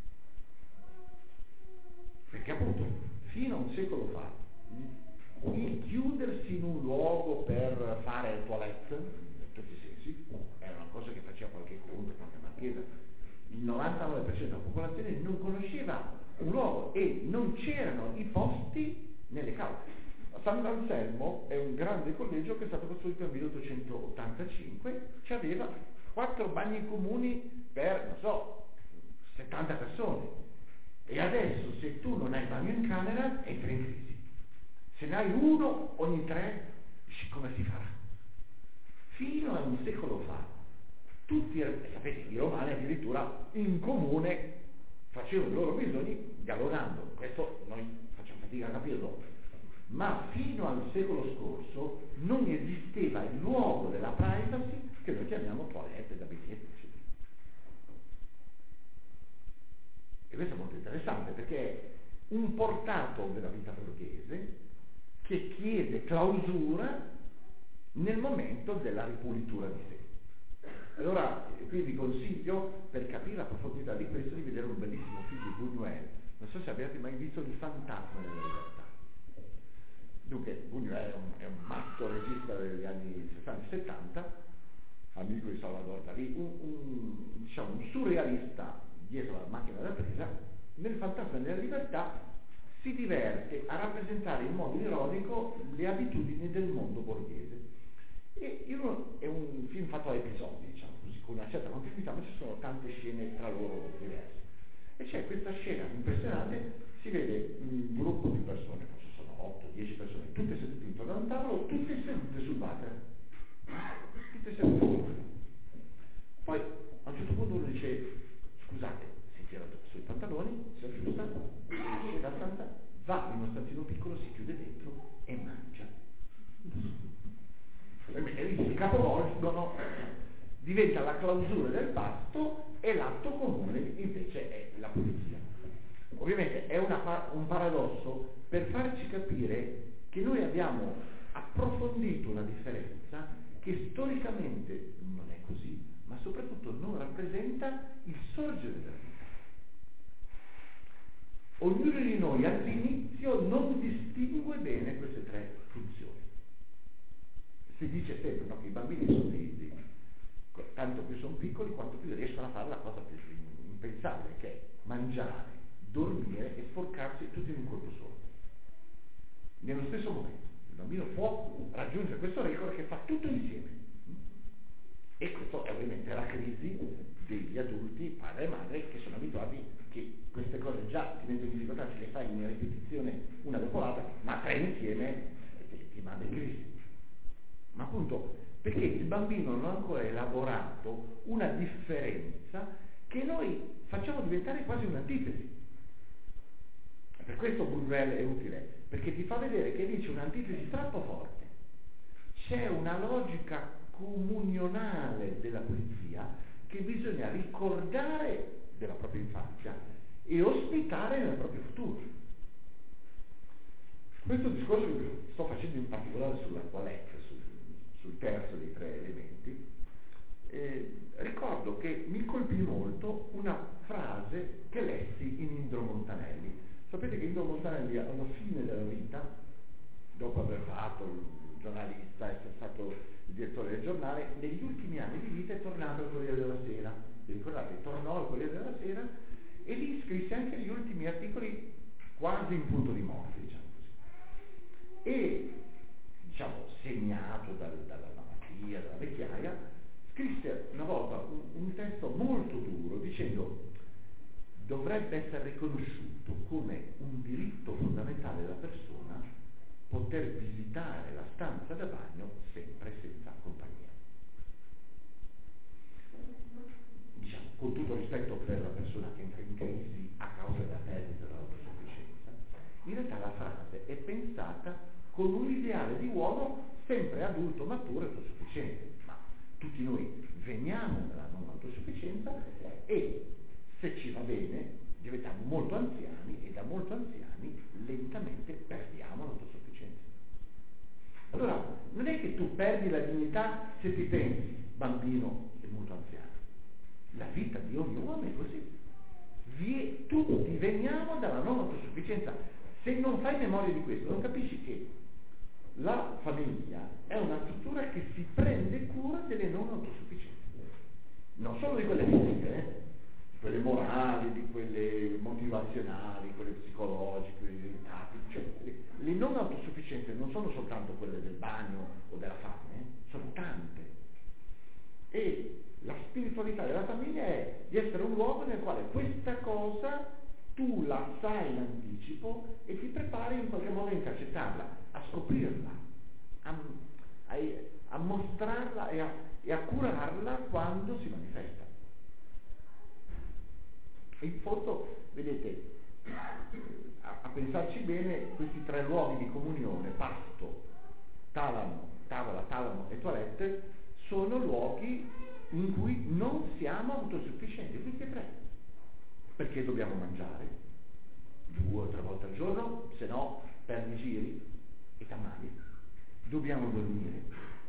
S2: perché appunto fino a un secolo fa il chiudersi in un luogo per fare toilette in tutti i sensi era una cosa che faceva qualche conte, qualche marchesa. Il novantanove per cento della popolazione non conosceva un luogo e non c'erano i posti nelle cause. Sant'Anselmo è un grande collegio che è stato costruito nel milleottocentottantacinque, ci aveva quattro bagni comuni per, non so, settanta persone. E adesso se tu non hai bagno in camera entri in crisi. Se ne hai uno ogni tre, come si farà? Fino a un secolo fa, tutti, sapete, i romani addirittura in comune facevano i loro bisogni galonando. Questo noi facciamo fatica a capirlo. Ma fino al secolo scorso non esisteva il luogo della privacy che noi chiamiamo toilette, gabinetti. E questo è molto interessante perché è un portato della vita borghese che chiede clausura nel momento della ripulitura di sé. Allora, qui vi consiglio, per capire la profondità di questo, di vedere un bellissimo film di Buñuel. Non so se abbiate mai visto Il fantasma della libertà. Dunque, Buñuel è un, è un matto regista degli anni sessanta settanta, amico di Salvador Dalì, un, un, diciamo, un surrealista dietro la macchina da presa. Nel Fantasma della libertà si diverte a rappresentare in modo ironico le abitudini del mondo borghese. E io, è un film fatto a episodi, diciamo così, con una certa continuità, ma ci sono tante scene tra loro diverse. E c'è questa scena impressionante, si vede un gruppo di persone, forse sono otto dieci persone, tutte sedute intorno a un tavolo, tutte sedute sul water. Tutte sedute sul water. Poi a un certo punto uno dice, scusate, si tira sui pantaloni, si aggiusta, esce da stanza, va in uno stanzino piccolo, si chiude dentro e mangia. Si capovolgono, diventa la clausura del pasto e l'atto comune invece è la pulizia. Ovviamente è una, un paradosso per farci capire che noi abbiamo approfondito una differenza che storicamente non è così, ma soprattutto non rappresenta il sorgere della vita. Ognuno di noi all'inizio non distingue bene queste tre funzioni. Si dice sempre, no, che i bambini sono dei, dei, tanto più sono piccoli quanto più riescono a fare la cosa più impensabile, che è mangiare, dormire e sporcarsi tutti in un colpo solo. Nello stesso momento il bambino può raggiungere questo record che fa tutto insieme. E questo è ovviamente la crisi degli adulti, padre e madre, che sono abituati che queste cose già ti mettono in difficoltà, ce le fai in ripetizione una dopo l'altra, ma tre insieme ti, ti manda in crisi. Ma appunto perché il bambino non ha ancora elaborato una differenza che noi facciamo diventare quasi un'antitesi. Per questo Buñuel è utile, perché ti fa vedere che lì c'è un'antitesi troppo forte. C'è una logica comunionale della pulizia che bisogna ricordare della propria infanzia e ospitare nel proprio futuro. Questo discorso che sto facendo in particolare sulla toilette, sul, sul terzo dei tre elementi, eh, ricordo che mi colpì molto una frase che lessi in Indro Montanelli. Sapete che Indro Montanelli alla fine della vita, dopo aver fatto il giornalista, essere stato il direttore del giornale, negli ultimi anni di vita è tornato al Corriere della Sera. Vi ricordate? Tornò al Corriere della Sera e lì scrisse anche gli ultimi articoli quasi in punto di morte, diciamo così. E, diciamo, segnato dal, dalla malattia, dalla vecchiaia, scrisse una volta un, un testo molto duro dicendo: dovrebbe essere riconosciuto come un diritto fondamentale della persona poter visitare la stanza da bagno sempre senza compagnia. Diciamo, con tutto rispetto per la persona che entra in crisi a causa della perdita dell'autosufficienza, in realtà la frase è pensata con un ideale di uomo sempre adulto, maturo e autosufficiente. Ma tutti noi veniamo dalla non autosufficienza e, se ci va bene, diventiamo molto anziani e da molto anziani lentamente perdiamo l'autosufficienza. Allora, non è che tu perdi la dignità se ti pensi bambino e molto anziano. La vita di ogni uomo è così. Vi, tutti veniamo dalla non autosufficienza. Se non fai memoria di questo, non capisci che la famiglia è una struttura che si prende cura delle non autosufficienze. Non solo di quelle fisiche, eh? Quelle morali, di quelle motivazionali, quelle psicologiche, quelle identità, cioè le non autosufficienze non sono soltanto quelle del bagno o della fame, eh? Sono tante. E la spiritualità della famiglia è di essere un luogo nel quale questa cosa tu la sai in anticipo e ti prepari in qualche modo a intercettarla, a scoprirla, a, a, a mostrarla e a, e a curarla quando si manifesta. In fondo, vedete, a, a pensarci bene, questi tre luoghi di comunione, pasto, talamo, tavola, talamo e toilette, sono luoghi in cui non siamo autosufficienti, tutti e tre, perché dobbiamo mangiare due o tre volte al giorno, se no perdi giri e tamali, dobbiamo dormire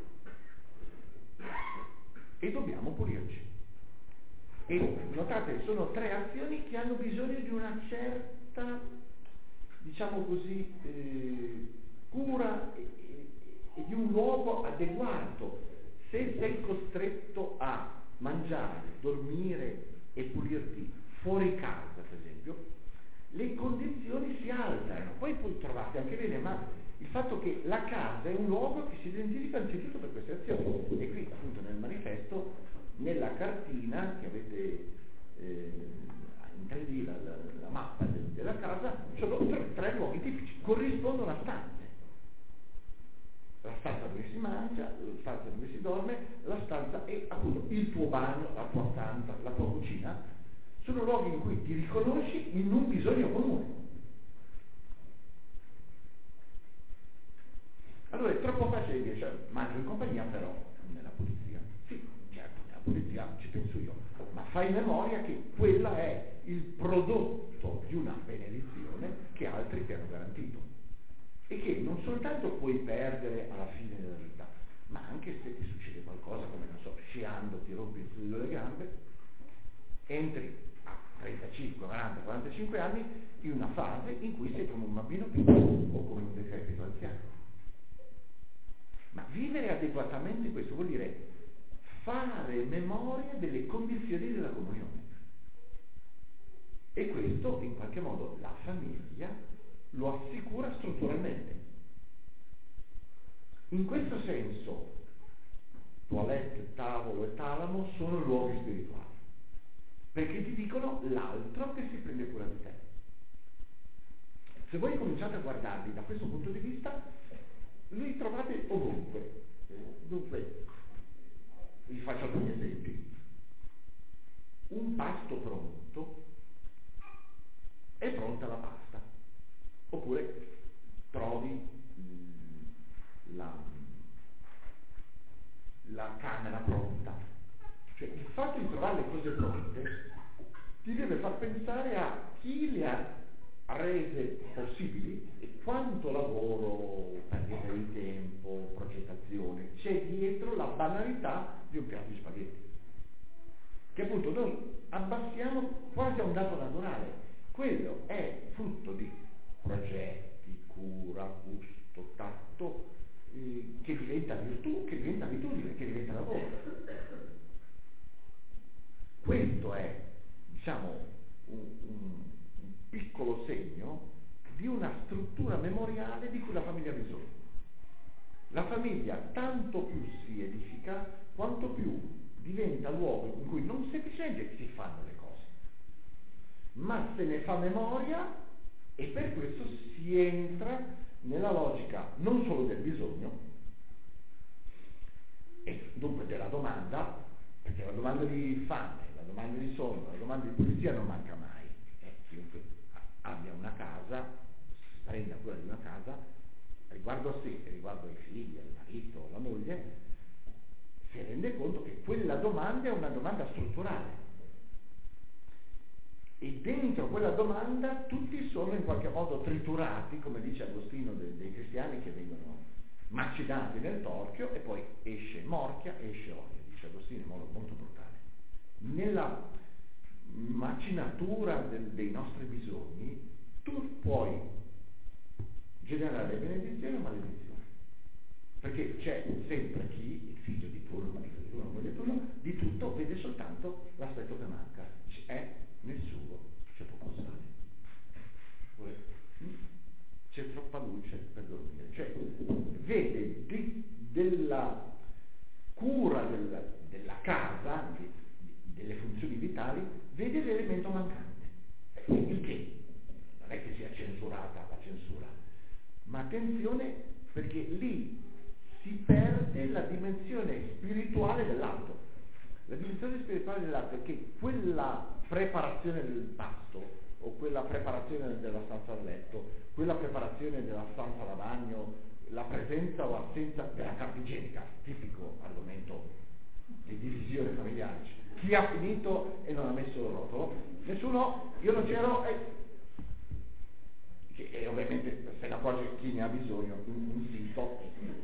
S2: e dobbiamo pulirci. E notate, sono tre azioni che hanno bisogno di una certa, diciamo così, eh, cura e, e, e di un luogo adeguato. Se sei costretto a mangiare, dormire e pulirti fuori casa, per esempio, le condizioni si alterano. Poi poi trovate anche bene, ma il fatto che la casa è un luogo che si identifica anzitutto per queste azioni. E qui appunto nel manifesto, nella cartina che avete eh, in tre D, la, la, la mappa de, della casa, sono tre, tre luoghi tipici, corrispondono a stanze. La stanza dove si mangia, la stanza dove si dorme, la stanza e appunto il tuo bagno, la tua stanza, la tua cucina, sono luoghi in cui ti riconosci in un bisogno comune. Allora è troppo facile dire, cioè, mangio in compagnia, però nella pulizia. Sì, certo, nella pulizia ci penso io, ma fai memoria che quella è il prodotto di una benedizione che altri ti hanno garantito e che non soltanto puoi perdere alla fine della vita, ma anche se ti succede qualcosa, come non so, sciando ti rompi il fluido delle gambe, entri a trentacinque, quaranta, quarantacinque anni in una fase in cui sei come un bambino piccolo o come un decrepito anziano. Ma vivere adeguatamente questo vuol dire fare memoria delle condizioni della comunione. E questo in qualche modo la famiglia lo assicura strutturalmente. In questo senso toilette, tavolo e talamo sono luoghi spirituali, perché ti dicono l'altro che si prende cura di te. Se voi cominciate a guardarli da questo punto di vista, li trovate ovunque. Dunque, vi faccio alcuni esempi. Un pasto pronto, è pronta la pasta, oppure trovi mh, la, la camera pronta. Cioè il fatto di trovare le cose pronte ti deve far pensare a chi le ha rese possibili e quanto lavoro, perdita di tempo, progettazione c'è dietro la banalità di un piatto di spaghetti, che appunto noi abbassiamo quasi a un dato naturale. Quello è frutto di progetti, cura, gusto, tatto, eh, che diventa virtù, che diventa abitudine, che diventa lavoro. Questo è, diciamo, un, un, un piccolo segno di una struttura memoriale di cui la famiglia ha bisogno. La famiglia tanto più si edifica, quanto più diventa luogo in cui non semplicemente si fanno le cose, ma se ne fa memoria, e per questo si entra nella logica non solo del bisogno, e dunque della domanda, perché la domanda di fame, la domanda di sonno, la domanda di pulizia non manca mai. Eh, chiunque abbia una casa, si prenda cura di una casa, riguardo a sé, riguardo ai figli, al marito, alla moglie, si rende conto che quella domanda è una domanda strutturale. E dentro quella domanda tutti sono in qualche modo triturati, come dice Agostino, dei, dei cristiani che vengono macinati nel torchio e poi esce morchia e esce olio, dice Agostino in modo molto brutale. Nella macinatura del, dei nostri bisogni tu puoi generare benedizione o maledizione, perché c'è sempre chi, il figlio di turno, il figlio di turno, quello di turno, di tutto vede soltanto l'aspetto che manca, dice è nel sugo c'è poco sale, c'è troppa luce per dormire, cioè vede di, della cura della, della casa, di, di, delle funzioni vitali, vede l'elemento mancante, il che non è che sia censurata la censura, ma attenzione, perché lì si perde la dimensione spirituale dell'atto. La dimensione spirituale dell'atto è che quella preparazione del pasto, o quella preparazione della stanza da letto, quella preparazione della stanza da bagno, la presenza o assenza della carta igienica, tipico argomento di divisione familiare. Chi ha finito e non ha messo il rotolo? Nessuno, io non c'ero, e, e ovviamente se ne accorge chi ne ha bisogno, un, un sito.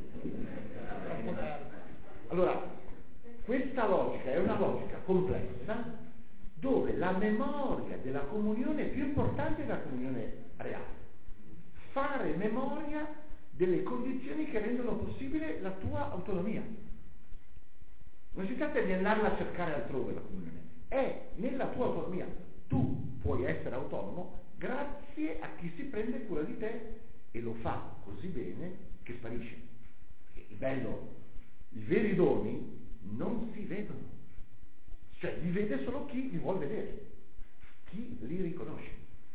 S2: Allora, questa logica è una logica complessa, dove la memoria della comunione è più importante della comunione reale. Fare memoria delle condizioni che rendono possibile la tua autonomia. Non si tratta di andarla a cercare altrove la comunione, è nella tua autonomia. Tu puoi essere autonomo grazie a chi si prende cura di te e lo fa così bene che sparisce. Perché il bello, i veri doni non si vedono. Cioè li vede solo chi li vuol vedere, chi li riconosce.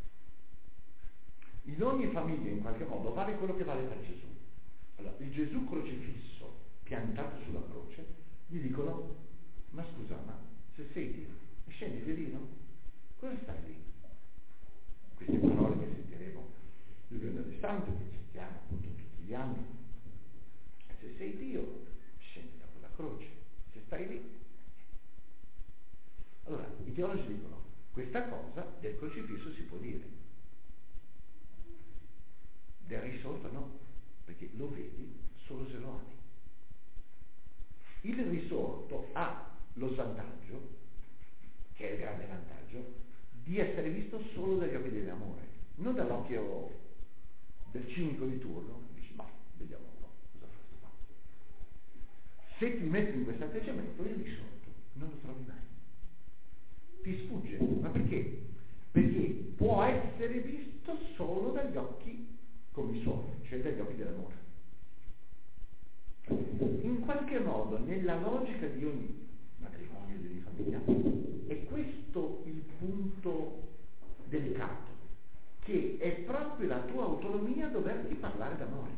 S2: In ogni famiglia in qualche modo vale quello che vale per Gesù. Allora, il Gesù crocifisso piantato sulla croce, gli dicono: ma scusa, ma se sei Dio, scendi di lì, no? Cosa stai lì? Queste parole che sentiremo il venerdì santo, che citiamo appunto tutti gli anni. Se sei Dio, scendi da quella croce, se stai lì. Allora, i teologi dicono, questa cosa del crocifisso si può dire, del risorto no, perché lo vedi solo se lo ami. Il risorto ha lo svantaggio, che è il grande vantaggio, di essere visto solo dagli occhi dell'amore, non dall'occhio del cinico di turno, che dici, ma vediamo un po' cosa fa sto fatto. Se ti metti in questo atteggiamento, il risorto non lo trovi mai. Ti sfugge, ma perché? Perché punto delicato, che è proprio la tua autonomia doverti parlare d'amore.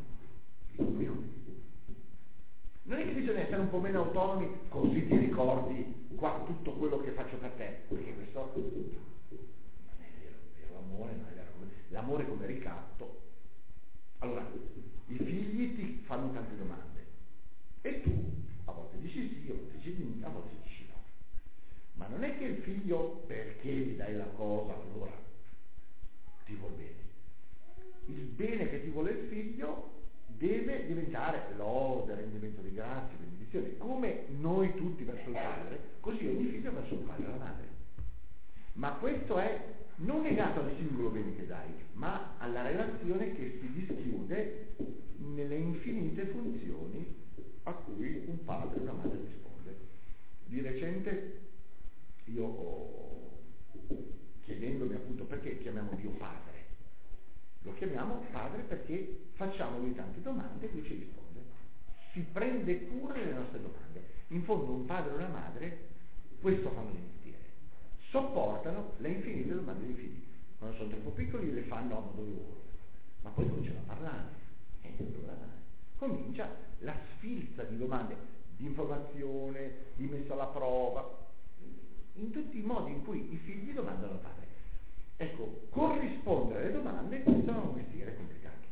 S2: Non è che bisogna essere un po' meno autonomi così ti ricordi qua tutto quello che faccio per te, perché questo non è vero, vero l'amore non è vero, l'amore come ricatto. Allora, i figli ti fanno tante domande e tu a volte dici sì, a volte dici sì, a volte dici no. Ma non è che il figlio, perché gli dai la cosa, allora ti vuol bene. Il bene che ti vuole il figlio deve diventare lode, rendimento di grazia, benedizione, come noi tutti verso il padre, così ogni figlio verso il padre e la madre. Ma questo è non legato al singolo bene che dai, ma alla relazione che si dischiude nelle infinite funzioni a cui un padre e una madre risponde. Di recente io ho, chiedendomi appunto perché chiamiamo Dio padre, lo chiamiamo padre perché facciamo lui tante domande e lui ci risponde, si prende cura delle nostre domande. In fondo un padre e una madre questo fanno di mestiere, sopportano le infinite domande dei figli. Quando sono troppo piccoli le fanno a modo loro, ma poi cominciano a parlare e allora comincia la sfilza di domande, di informazione, di messa alla prova, in tutti i modi in cui i figli domandano al padre. Ecco, corrispondere alle domande, questo è un mestiere complicato.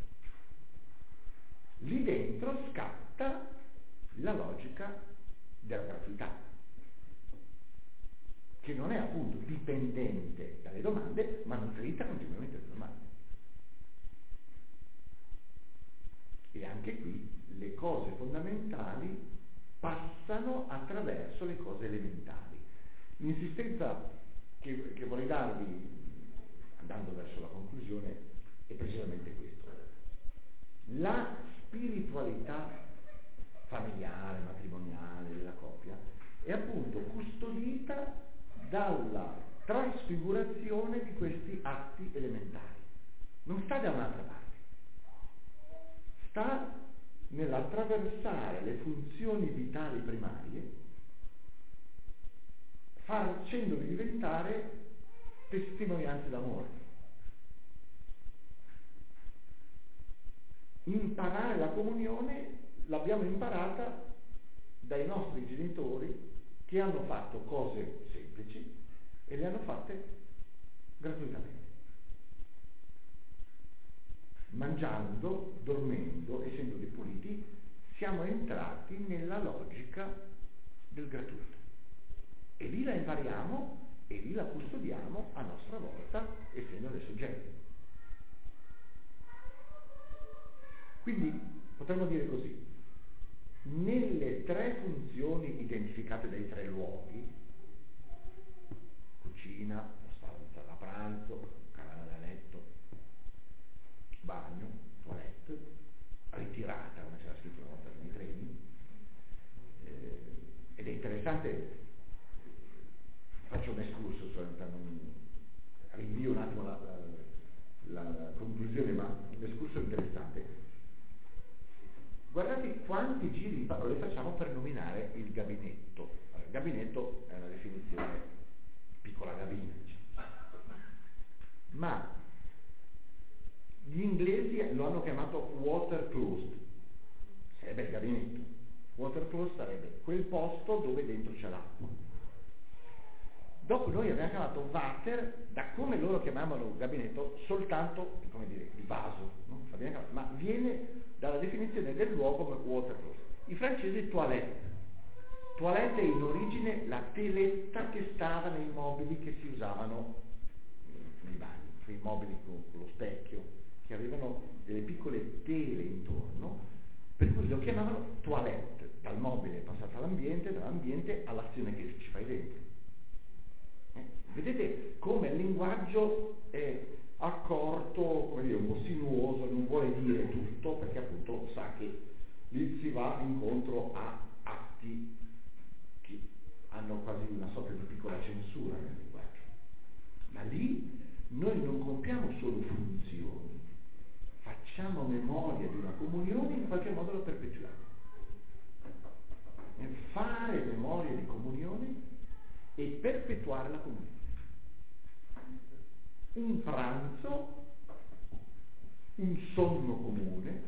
S2: Lì dentro scatta la logica della gratuità, che non è appunto dipendente dalle domande, ma nutrita continuamente dalle domande. E anche qui le cose fondamentali passano attraverso le cose elementari. L'insistenza che, che vorrei darvi, andando verso la conclusione, è precisamente questo. La spiritualità familiare, matrimoniale, della coppia, è appunto custodita dalla trasfigurazione di questi atti elementari. Non sta da un'altra parte. Sta nell'attraversare le funzioni vitali primarie, facendoli diventare testimonianze d'amore. Imparare la comunione l'abbiamo imparata dai nostri genitori che hanno fatto cose semplici e le hanno fatte gratuitamente. Mangiando, dormendo, essendo ripuliti, siamo entrati nella logica del gratuito. E lì la impariamo e lì la custodiamo a nostra volta, essendo dei soggetti. Quindi potremmo dire così: nelle tre funzioni identificate dai tre luoghi, cucina, stanza da pranzo, camera da letto, bagno, toilette, ritirata, come c'era scritto una volta nei treni, eh, ed è interessante. Faccio un escursus, rinvio un attimo la, la, la conclusione, ma un escursus interessante. Guardate quanti giri di parole facciamo per nominare il gabinetto. Allora, il gabinetto è una definizione piccola cabina, diciamo. Ma gli inglesi lo hanno chiamato water closet, sarebbe il gabinetto. Water closet sarebbe quel posto dove dentro c'è l'acqua. Dopo noi abbiamo chiamato water, da come loro chiamavano gabinetto, soltanto, come dire, il vaso, no? Ma viene dalla definizione del luogo come water closet. I francesi toilette. Toilette è in origine la teletta che stava nei mobili che si usavano nei bagni, quei mobili con, con lo specchio, che avevano delle piccole tele intorno, per cui lo chiamavano toilette. Dal mobile è passata all'ambiente, dall'ambiente all'azione che ci fai dentro. Vedete come il linguaggio è accorto, come dire, un po' sinuoso, non vuole dire tutto, perché appunto sa che lì si va incontro a atti che hanno quasi una sorta di piccola censura nel linguaggio. Ma lì noi non compiamo solo funzioni, facciamo memoria di una comunione e in qualche modo la perpetuiamo. Nel fare memoria di comunione e perpetuare la comunione. un pranzo, un sonno comune,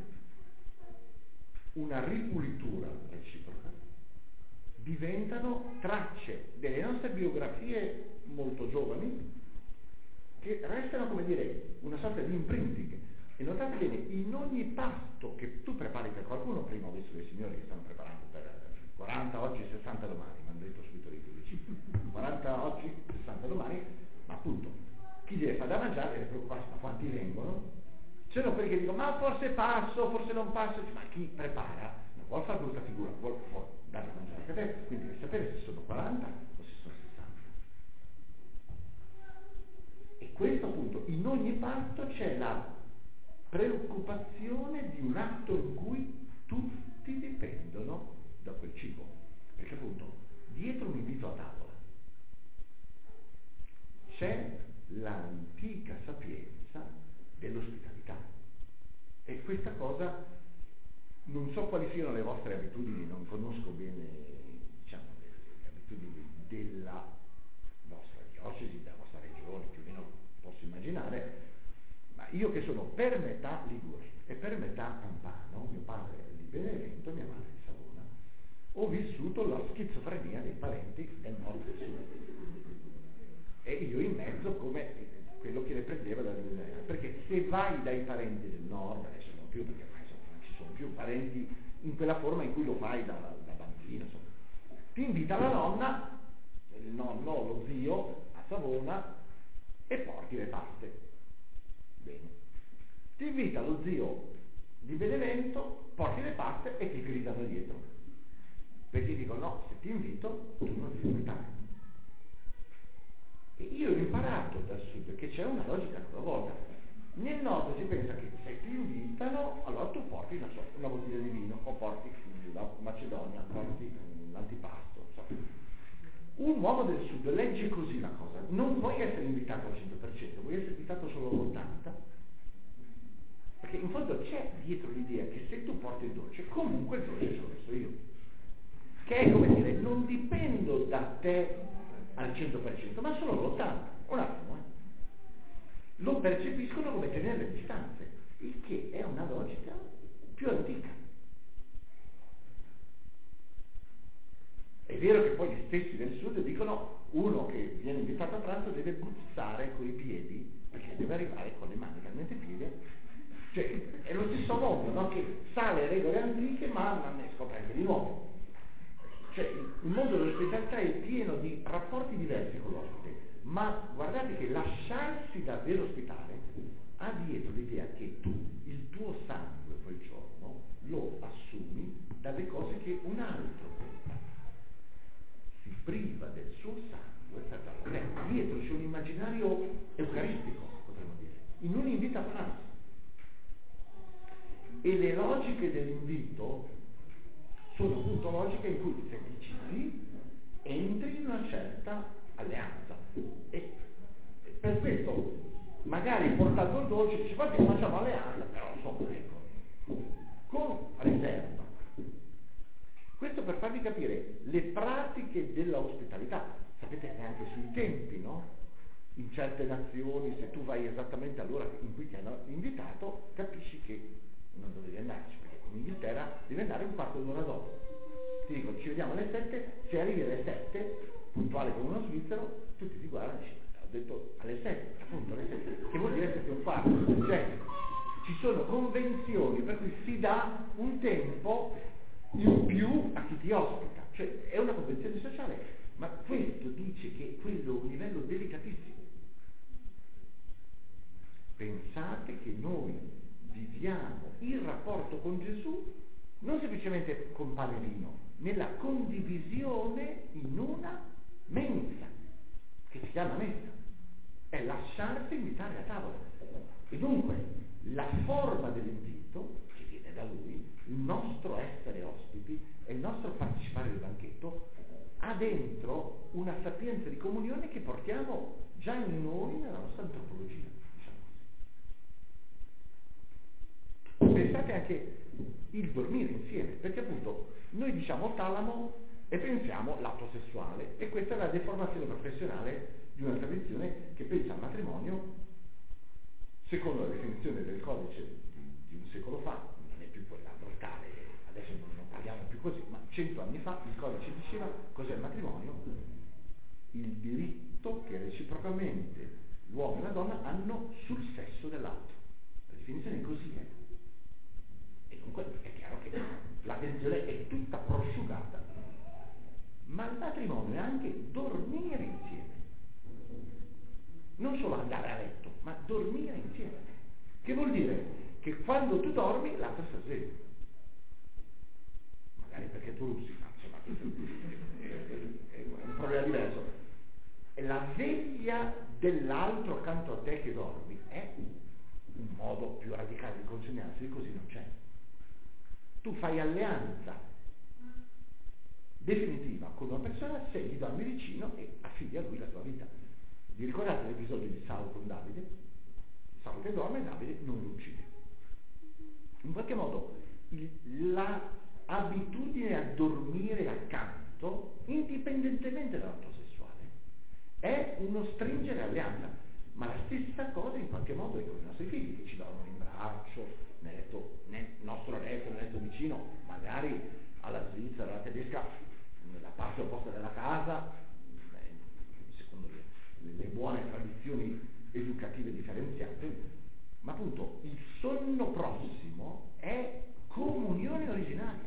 S2: una ripulitura reciproca, diventano tracce delle nostre biografie molto giovani che restano, come dire, una sorta di imprinting. E notate bene, in ogni pasto che tu prepari per qualcuno, prima ho visto dei signori che stanno preparando per quaranta oggi, sessanta domani, mi hanno detto subito i giudici, quaranta oggi, sessanta domani, ma appunto, chi deve fare da mangiare deve preoccuparsi, ma quanti vengono? C'è quelli che dicono, ma forse passo, forse non passo, ma chi prepara non vuole fare questa figura, vuole, vuole dare da mangiare a te, quindi deve sapere se sono quaranta o se sono sessanta. E questo appunto, in ogni pasto c'è la preoccupazione di un atto in cui tutti dipendono da quel cibo, perché appunto dietro un invito a tavola c'è l'antica sapienza dell'ospitalità, e questa cosa, non so quali siano le vostre abitudini, non conosco bene, diciamo, le, le abitudini della vostra diocesi, della vostra regione, più o meno posso immaginare, ma io che sono per metà ligure e per metà campano, mio padre è di Benevento, mia madre di Savona, ho vissuto la schizofrenia dei parenti del nord e del sud, e io in mezzo come quello che le prendeva dall'Inghilterra, perché se vai dai parenti del nord, adesso non più perché ormai non ci sono più parenti in quella forma in cui lo fai da, da bambino, insomma, ti invita la nonna, il nonno, lo zio a Savona e porti le paste. Bene. Ti invita lo zio di Benevento, porti le paste e ti gridano dietro, perché ti dicono no, se ti invito tu non devi aspettare. E io ho imparato dal sud che c'è una logica ancora una volta. Nel nord si pensa che se ti invitano, allora tu porti una, so, una bottiglia di vino, o porti la Macedonia, porti l'antipasto. So. Un uomo del sud legge così la cosa, non puoi essere invitato al cento per cento, puoi essere invitato solo all'ottanta per cento, perché in fondo c'è dietro l'idea che se tu porti il dolce, comunque il dolce ce l'ho messo io, che è come dire, non dipendo da te al cento per cento, ma solo all'ottanta per cento, un attimo, eh. Lo percepiscono come tenere le distanze, il che è una logica più antica. È vero che poi gli stessi del sud dicono uno che viene invitato a pranzo deve bussare coi piedi, perché deve arrivare con le mani talmente piene, cioè è lo stesso mondo, no? Che sa le regole antiche ma non ne scopre di nuovo. Cioè, il mondo dell'ospitalità è pieno di rapporti diversi con l'ospite, ma guardate che lasciarsi davvero ospitare ha dietro l'idea che tu, il tuo sangue quel giorno, lo assumi dalle cose che un altro porta. Si priva del suo sangue per darlo a te. Dietro c'è un immaginario eucaristico, potremmo dire, in un invito a pranzo. E le logiche dell'invito sono appunto logiche in cui se dici sì, entri in una certa alleanza. E per questo, magari portato il dolce, dici guarda che facciamo alleanza, però insomma, ecco, con riserva. Questo per farvi capire le pratiche della ospitalità. Sapete che anche sui tempi, no? In certe nazioni, se tu vai esattamente all'ora in cui ti hanno invitato, capisci che non dovevi andarci, perché in Inghilterra devi andare un quarto d'ora dopo. Ti dico, ci vediamo alle sette, se arrivi alle sette, puntuale come uno svizzero, tutti ti guardano e dicono, ho detto alle sette, appunto alle sette, che vuol dire sette e un quarto. Cioè, ci sono convenzioni per cui si dà un tempo in più a chi ti ospita. Cioè, è una convenzione sociale, ma questo dice che quello è un livello delicatissimo. Pensate che noi viviamo il rapporto con Gesù non semplicemente con pane e vino, nella condivisione in una mensa che si chiama messa, è lasciarsi invitare a tavola. E dunque la forma dell'invito che viene da lui, il nostro essere ospiti e il nostro partecipare al banchetto ha dentro una sapienza di comunione che portiamo già in noi nella nostra antropologia. Pensate anche il dormire insieme, perché appunto noi diciamo talamo e pensiamo l'atto sessuale, e questa è la deformazione professionale di una tradizione che pensa al matrimonio diceva cos'è il matrimonio? Il diritto che reciprocamente l'uomo e la donna hanno sul sesso dell'altro. La definizione così è. E dunque è chiaro che l'attenzione è tutta prosciugata. Ma il matrimonio è anche dormire insieme. Non solo andare a letto, ma dormire insieme. Che vuol dire che quando tu dormi l'altro sta sveglio. Magari perché tu russi, ma insomma è un problema diverso. E la veglia dell'altro accanto a te che dormi è un modo più radicale di consegnarsi, così non c'è. Tu fai alleanza definitiva con una persona se gli dormi vicino e affidi a lui la tua vita. Vi ricordate l'episodio di Saul con Davide? Saul che dorme e Davide non lo uccide. In qualche modo l'abitudine a dormire accanto, indipendentemente dall'atto sessuale, è uno stringere alleanza, ma la stessa cosa in qualche modo è con i nostri figli che ci dormono in braccio, nel, letto, nel nostro letto, nel letto vicino, magari alla Svizzera, alla tedesca, nella parte opposta della casa, secondo le, le buone tradizioni educative differenziate, ma appunto il sonno prossimo è comunione originaria.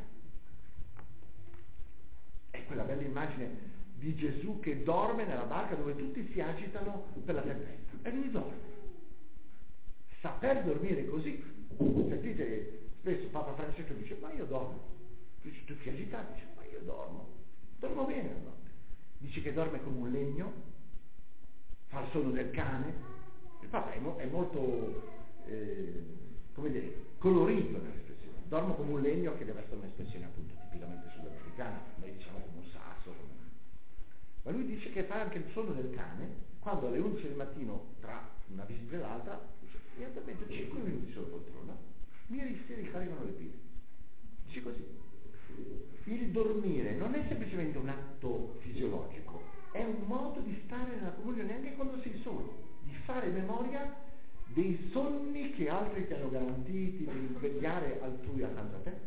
S2: È quella bella immagine di Gesù che dorme nella barca dove tutti si agitano per la tempesta e lui dorme. Saper dormire così, sentite spesso Papa Francesco dice ma io dormo, dice tu ti agitati, dice ma io dormo, dormo bene la notte, dice che dorme come un legno, fa il sonno del cane. Il Papa è, mo- è molto eh, come dire colorito nell'espressione, dormo come un legno, che deve essere un'espressione appunto tipicamente sudamericana, noi diciamo come un sasso, come... ma lui dice che fa anche il sonno del cane quando alle undici del mattino, tra una visita e l'altra, dice io addormento cinque minuti sulla poltrona, mi si ricaricano le pile, dice così. Il dormire non è semplicemente un atto fisiologico, è un modo di stare nella comunione anche quando sei solo, di fare memoria dei sonni che altri ti hanno garantiti, di vegliare altrui accanto a te.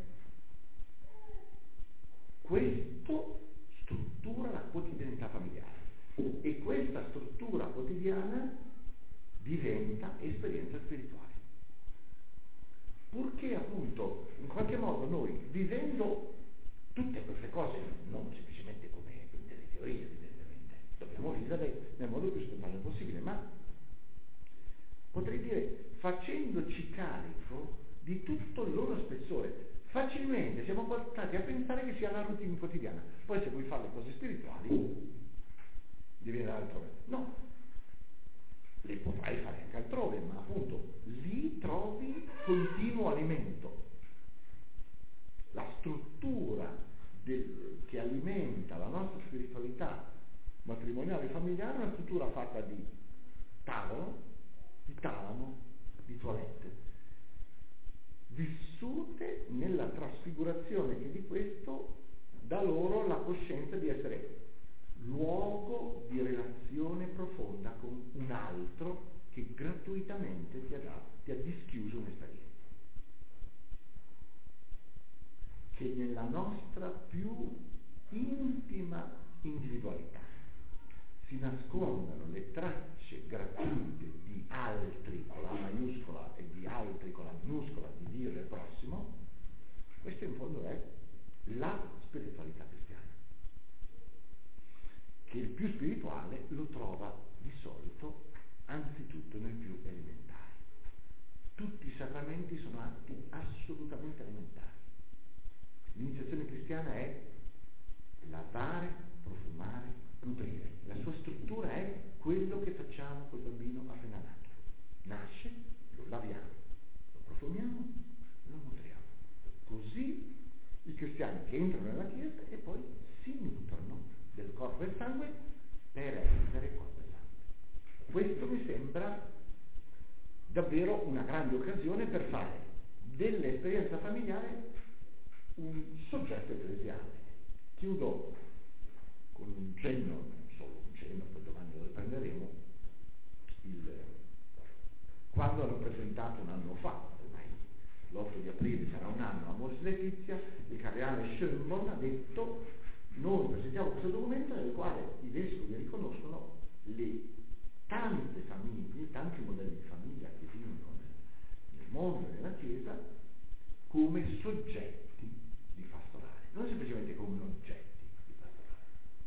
S2: Questo struttura la quotidianità familiare e questa struttura quotidiana diventa esperienza spirituale. Purché appunto in qualche modo noi, vivendo tutte queste cose, non semplicemente come delle teorie evidentemente, dobbiamo vivere nel modo più spontaneo possibile, ma potrei dire facendoci carico di tutto il loro spessore. Facilmente siamo portati a pensare che sia la routine quotidiana, poi se vuoi fare le cose spirituali devi andare altrove. No, le potrai fare anche altrove, ma appunto lì trovi continuo alimento. La struttura del, che alimenta la nostra spiritualità matrimoniale e familiare è una struttura fatta di tavolo, di talamo, di toilette, vissute nella trasfigurazione che di questo dà loro la coscienza di essere luogo di relazione profonda con un altro che gratuitamente ti ha, dato, ti ha dischiuso un'esperienza. Che nella nostra più intima individualità si nascondano le tracce gratuite di altri con la maiuscola e di altri con la minuscola, di Dio del prossimo. Questo in fondo è la spiritualità cristiana, che il più spirituale lo trova di solito anzitutto nel più elementare. Tutti i sacramenti sono atti assolutamente elementari. L'iniziazione cristiana è lavare, profumare, nutrire. La sua struttura è quello che facciamo col bambino appena nato. Nasce, lo laviamo, lo profumiamo, lo nutriamo. Così i cristiani che entrano nella Chiesa e poi si nutrono del corpo e sangue per essere corpo e sangue. Questo mi sembra davvero una grande occasione per fare dell'esperienza familiare un soggetto ecclesiale. Chiudo con un cenno, non solo un cenno, poi domani lo riprenderemo, il, quando hanno presentato un anno fa, ormai l'otto di aprile sarà un anno, a Mons Letizia, il cardinale Schönborn ha detto noi presentiamo questo documento nel quale i vescovi riconoscono le tante famiglie, tanti modelli di famiglia che vivono nel mondo e nella Chiesa come soggetti di pastorale, non semplicemente come oggetti di pastorale.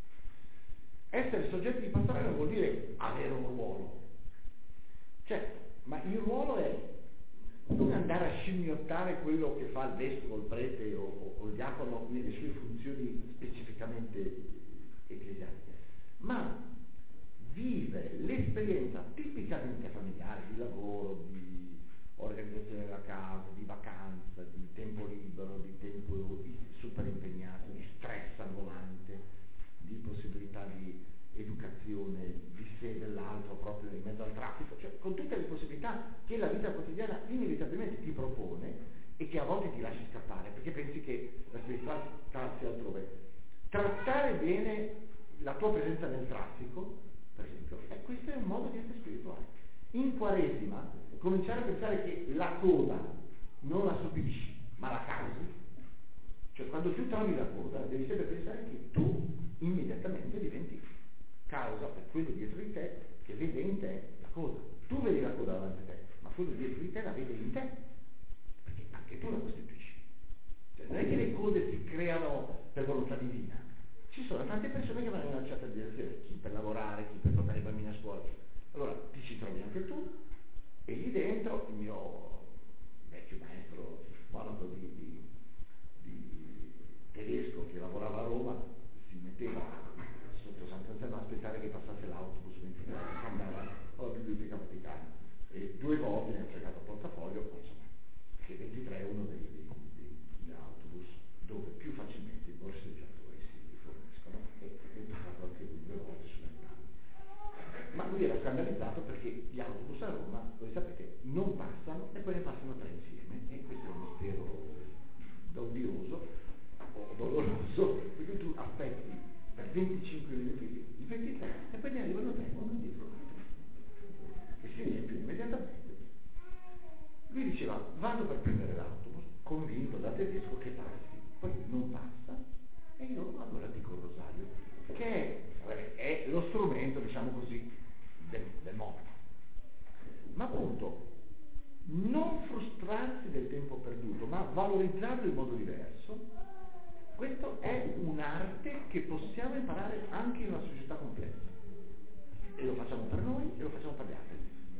S2: Essere soggetti di pastorale non vuol dire avere un ruolo. Certo, ma il ruolo è non andare a scimmiottare quello che fa il vescovo, il prete o, o, o il diacono nelle sue funzioni specificamente ecclesiastiche, ma vivere l'esperienza tipicamente familiare di lavoro, di organizzazione della casa, di vacanza, di tempo libero, di tempo super impegnato, di stress al volante, di possibilità di educazione di sé e dell'altro proprio in mezzo al traffico, cioè con tutte le possibilità che la vita quotidiana inevitabilmente ti propone e che a volte ti lasci scappare perché pensi che la spiritualità sia altrove. Trattare bene la tua presenza nel traffico, per esempio, eh, questo è un modo di essere spirituale. In Quaresima cominciare a pensare che la coda non la subisci ma la causi, cioè quando tu trovi la coda devi sempre pensare che tu immediatamente diventi causa per quello dietro di te che vede in te la coda. Tu vedi la coda davanti a te, ma quello dietro di te la vede in te, perché anche tu la costituisci. Cioè, non è che le code si creano per volontà divina. Ci sono tante persone che vanno in una certa direzione, chi per lavorare, chi per portare i bambini a scuola. Allora ti ci trovi anche tu, e lì dentro il mio vecchio maestro monaco di, di, di tedesco che lavorava a Roma si metteva sotto Sant'Anselmo a aspettare che passasse l'autobus mentre andava alla Biblioteca Vaticana, e due volte mi ha cercato il portafoglio, ma insomma, che ventitré è uno dei, dei, dei, degli autobus dove più facilmente i borseggiatori si forniscono, e è entrato anche lui due volte sull'entrata. Ma lui era scandalizzato perché gli autobus a Roma, voi sapete, non passano e poi ne passano tre insieme, e questo è un mistero odioso o doloroso, perché tu aspetti per venticinque minuti il ventitré e poi ne arrivano tre uno dietro l'altro e si riempie immediatamente. Lui diceva vado per prendere l'autobus convinto da tedesco che passi, poi non passa e io allora dico il rosario, che è, è lo strumento, diciamo così, del, del mondo. Ma appunto non frustrarsi del tempo perduto, ma valorizzarlo in modo diverso. Questo è un'arte che possiamo imparare anche in una società complessa, e lo facciamo per noi e lo facciamo per gli altri.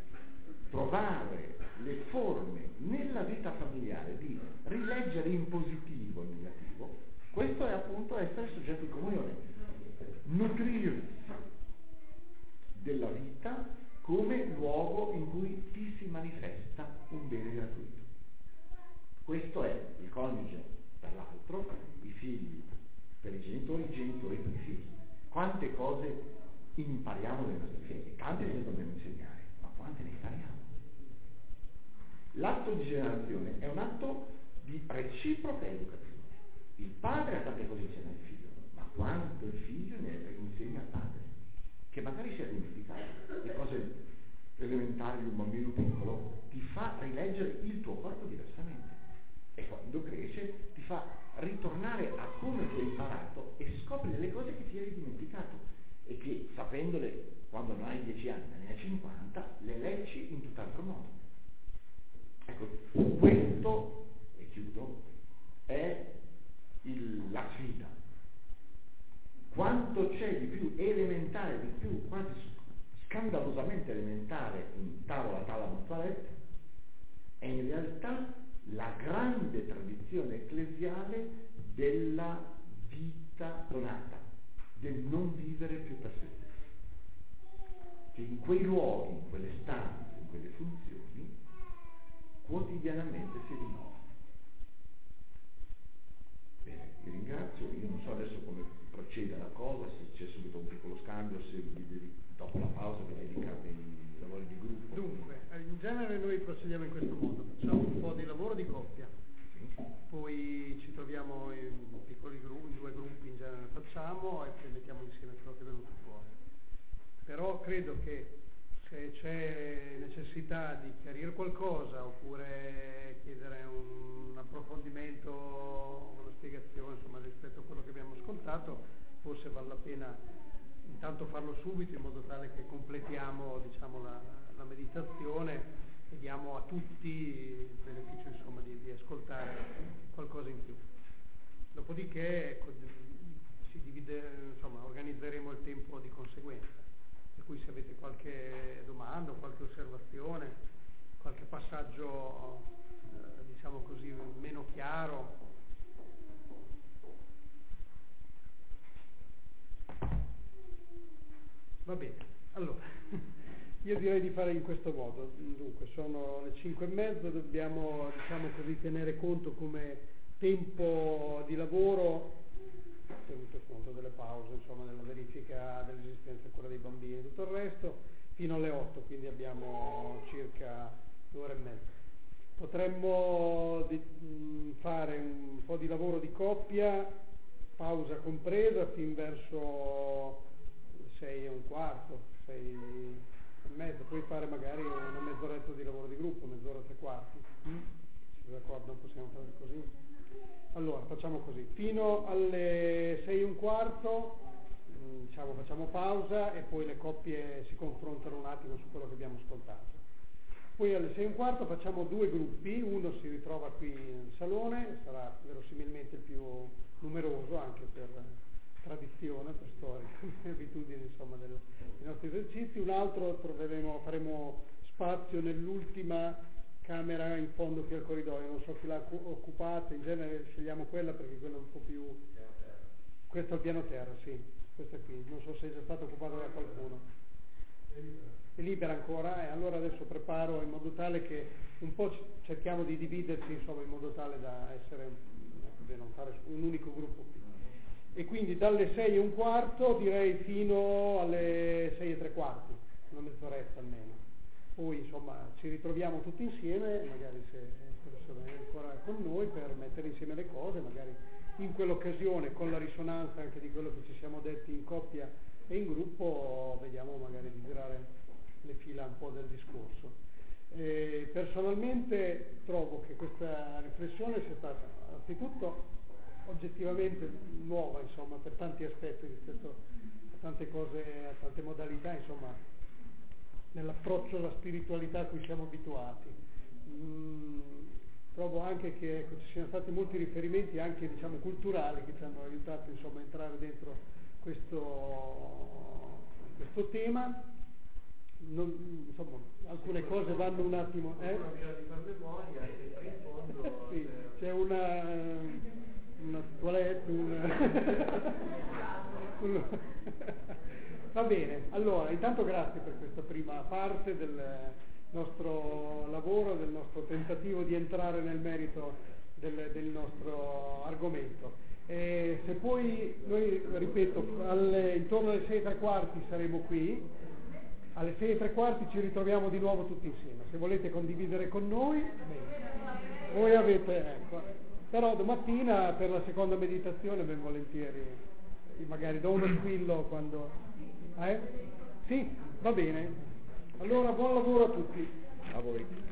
S2: Trovare le forme nella vita familiare di rileggere in positivo il negativo, questo è appunto essere soggetti di comunione, nutrirsi della vita come luogo in cui ti si manifesta un bene gratuito. Questo è il coniuge per l'altro, i figli per i genitori, i genitori per i figli. Quante cose impariamo dai nostri figli, tante ne dobbiamo insegnare, ma quante ne impariamo? L'atto di generazione è un atto di reciproca educazione. Il padre ha tante cose insegna al figlio, ma quanto il figlio ne insegna al padre, che magari si è dimenticato le cose elementari di un bambino piccolo, ti fa rileggere il tuo corpo diversamente. E quando cresce ti fa ritornare a come ti hai imparato e scopri delle cose che ti eri dimenticato e che, sapendole quando non hai dieci anni, ne hai cinquanta, le leggi in tutt'altro modo. Ecco, questo, e chiudo, è il, la sfida. Quanto c'è di più elementare, di più quasi scandalosamente elementare in tavola Talamon Toilette, è in realtà la grande tradizione ecclesiale della vita donata, del non vivere più per se stessi, che in quei luoghi, in quelle stanze, in quelle funzioni, quotidianamente si rinnova. Bene, vi ringrazio, io non so adesso come proceda la cosa, se c'è subito un piccolo scambio, se vi devi, dopo la pausa vi dedicate ai lavori di gruppo.
S1: Dunque, in genere noi procediamo in questo modo, facciamo un po' di lavoro di coppia, sì. Poi ci troviamo in piccoli gruppi, in due gruppi in genere facciamo e poi mettiamo insieme quello che è venuto fuori. Però credo che se c'è necessità di chiarire qualcosa oppure chiedere un approfondimento, una spiegazione insomma rispetto a quello che abbiamo ascoltato, forse vale la pena intanto farlo subito in modo tale che completiamo diciamo, la, la meditazione e diamo a tutti il beneficio insomma, di, di ascoltare qualcosa in più. Dopodiché ecco, si divide, insomma, organizzeremo il tempo di conseguenza. Per cui se avete qualche domanda, qualche osservazione, qualche passaggio eh, diciamo così meno chiaro, va bene. Allora, io direi di fare in questo modo. Dunque, sono le cinque e mezza, dobbiamo diciamo così tenere conto come tempo di lavoro, tenuto conto delle pause, insomma, della verifica dell'esistenza ancora dei bambini e tutto il resto, fino alle otto, quindi abbiamo circa due ore e mezza. Potremmo di, mh, fare un po' di lavoro di coppia, pausa compresa, fin verso sei e un quarto, sei e mezza, poi fare magari una mezz'oretta di lavoro di gruppo, mezz'ora e tre quarti. Mm? Se d'accordo possiamo fare così? Allora, facciamo così, fino alle sei e un quarto diciamo, facciamo pausa e poi le coppie si confrontano un attimo su quello che abbiamo ascoltato. Poi alle sei e un quarto facciamo due gruppi, uno si ritrova qui in salone, sarà verosimilmente il più numeroso anche per tradizione, per storia, per abitudini insomma, del, dei nostri esercizi, un altro troveremo, faremo spazio nell'ultima camera in fondo qui al corridoio, non so chi l'ha occupata, in genere scegliamo quella perché quella è un po' più... Questo è il piano terra, sì, questo è qui, non so se è già stato occupato da qualcuno. È libera ancora? E eh, allora adesso preparo in modo tale che un po' cerchiamo di dividerci, insomma, in modo tale da essere, da non fare un unico gruppo qui. E quindi dalle sei e un quarto direi fino alle sei e tre quarti, una mezz'oretta almeno. Poi insomma ci ritroviamo tutti insieme, magari se è ancora con noi, per mettere insieme le cose, magari in quell'occasione con la risonanza anche di quello che ci siamo detti in coppia e in gruppo, vediamo magari di tirare le fila un po' del discorso. E personalmente trovo che questa riflessione sia stata anzitutto oggettivamente nuova, insomma, per tanti aspetti rispetto a tante cose, a tante modalità, insomma, nell'approccio alla spiritualità a cui siamo abituati. Mm, trovo anche che ecco, ci siano stati molti riferimenti anche diciamo culturali che ci hanno aiutato insomma a entrare dentro questo, questo tema. Non, insomma, alcune cose vanno un attimo eh?
S3: Una bisogna di far memoria e in fondo
S1: sì, c'è una una toilette una va bene, allora intanto grazie per questa prima parte del nostro lavoro, del nostro tentativo di entrare nel merito del, del nostro argomento. E se poi noi, ripeto, alle, intorno alle sei e tre quarti saremo qui, alle sei e tre quarti ci ritroviamo di nuovo tutti insieme. Se volete condividere con noi, bene. Voi avete, ecco, però domattina per la seconda meditazione ben volentieri, magari do uno squillo quando... Eh? Sì, va bene. Allora buon lavoro a tutti.
S2: A voi.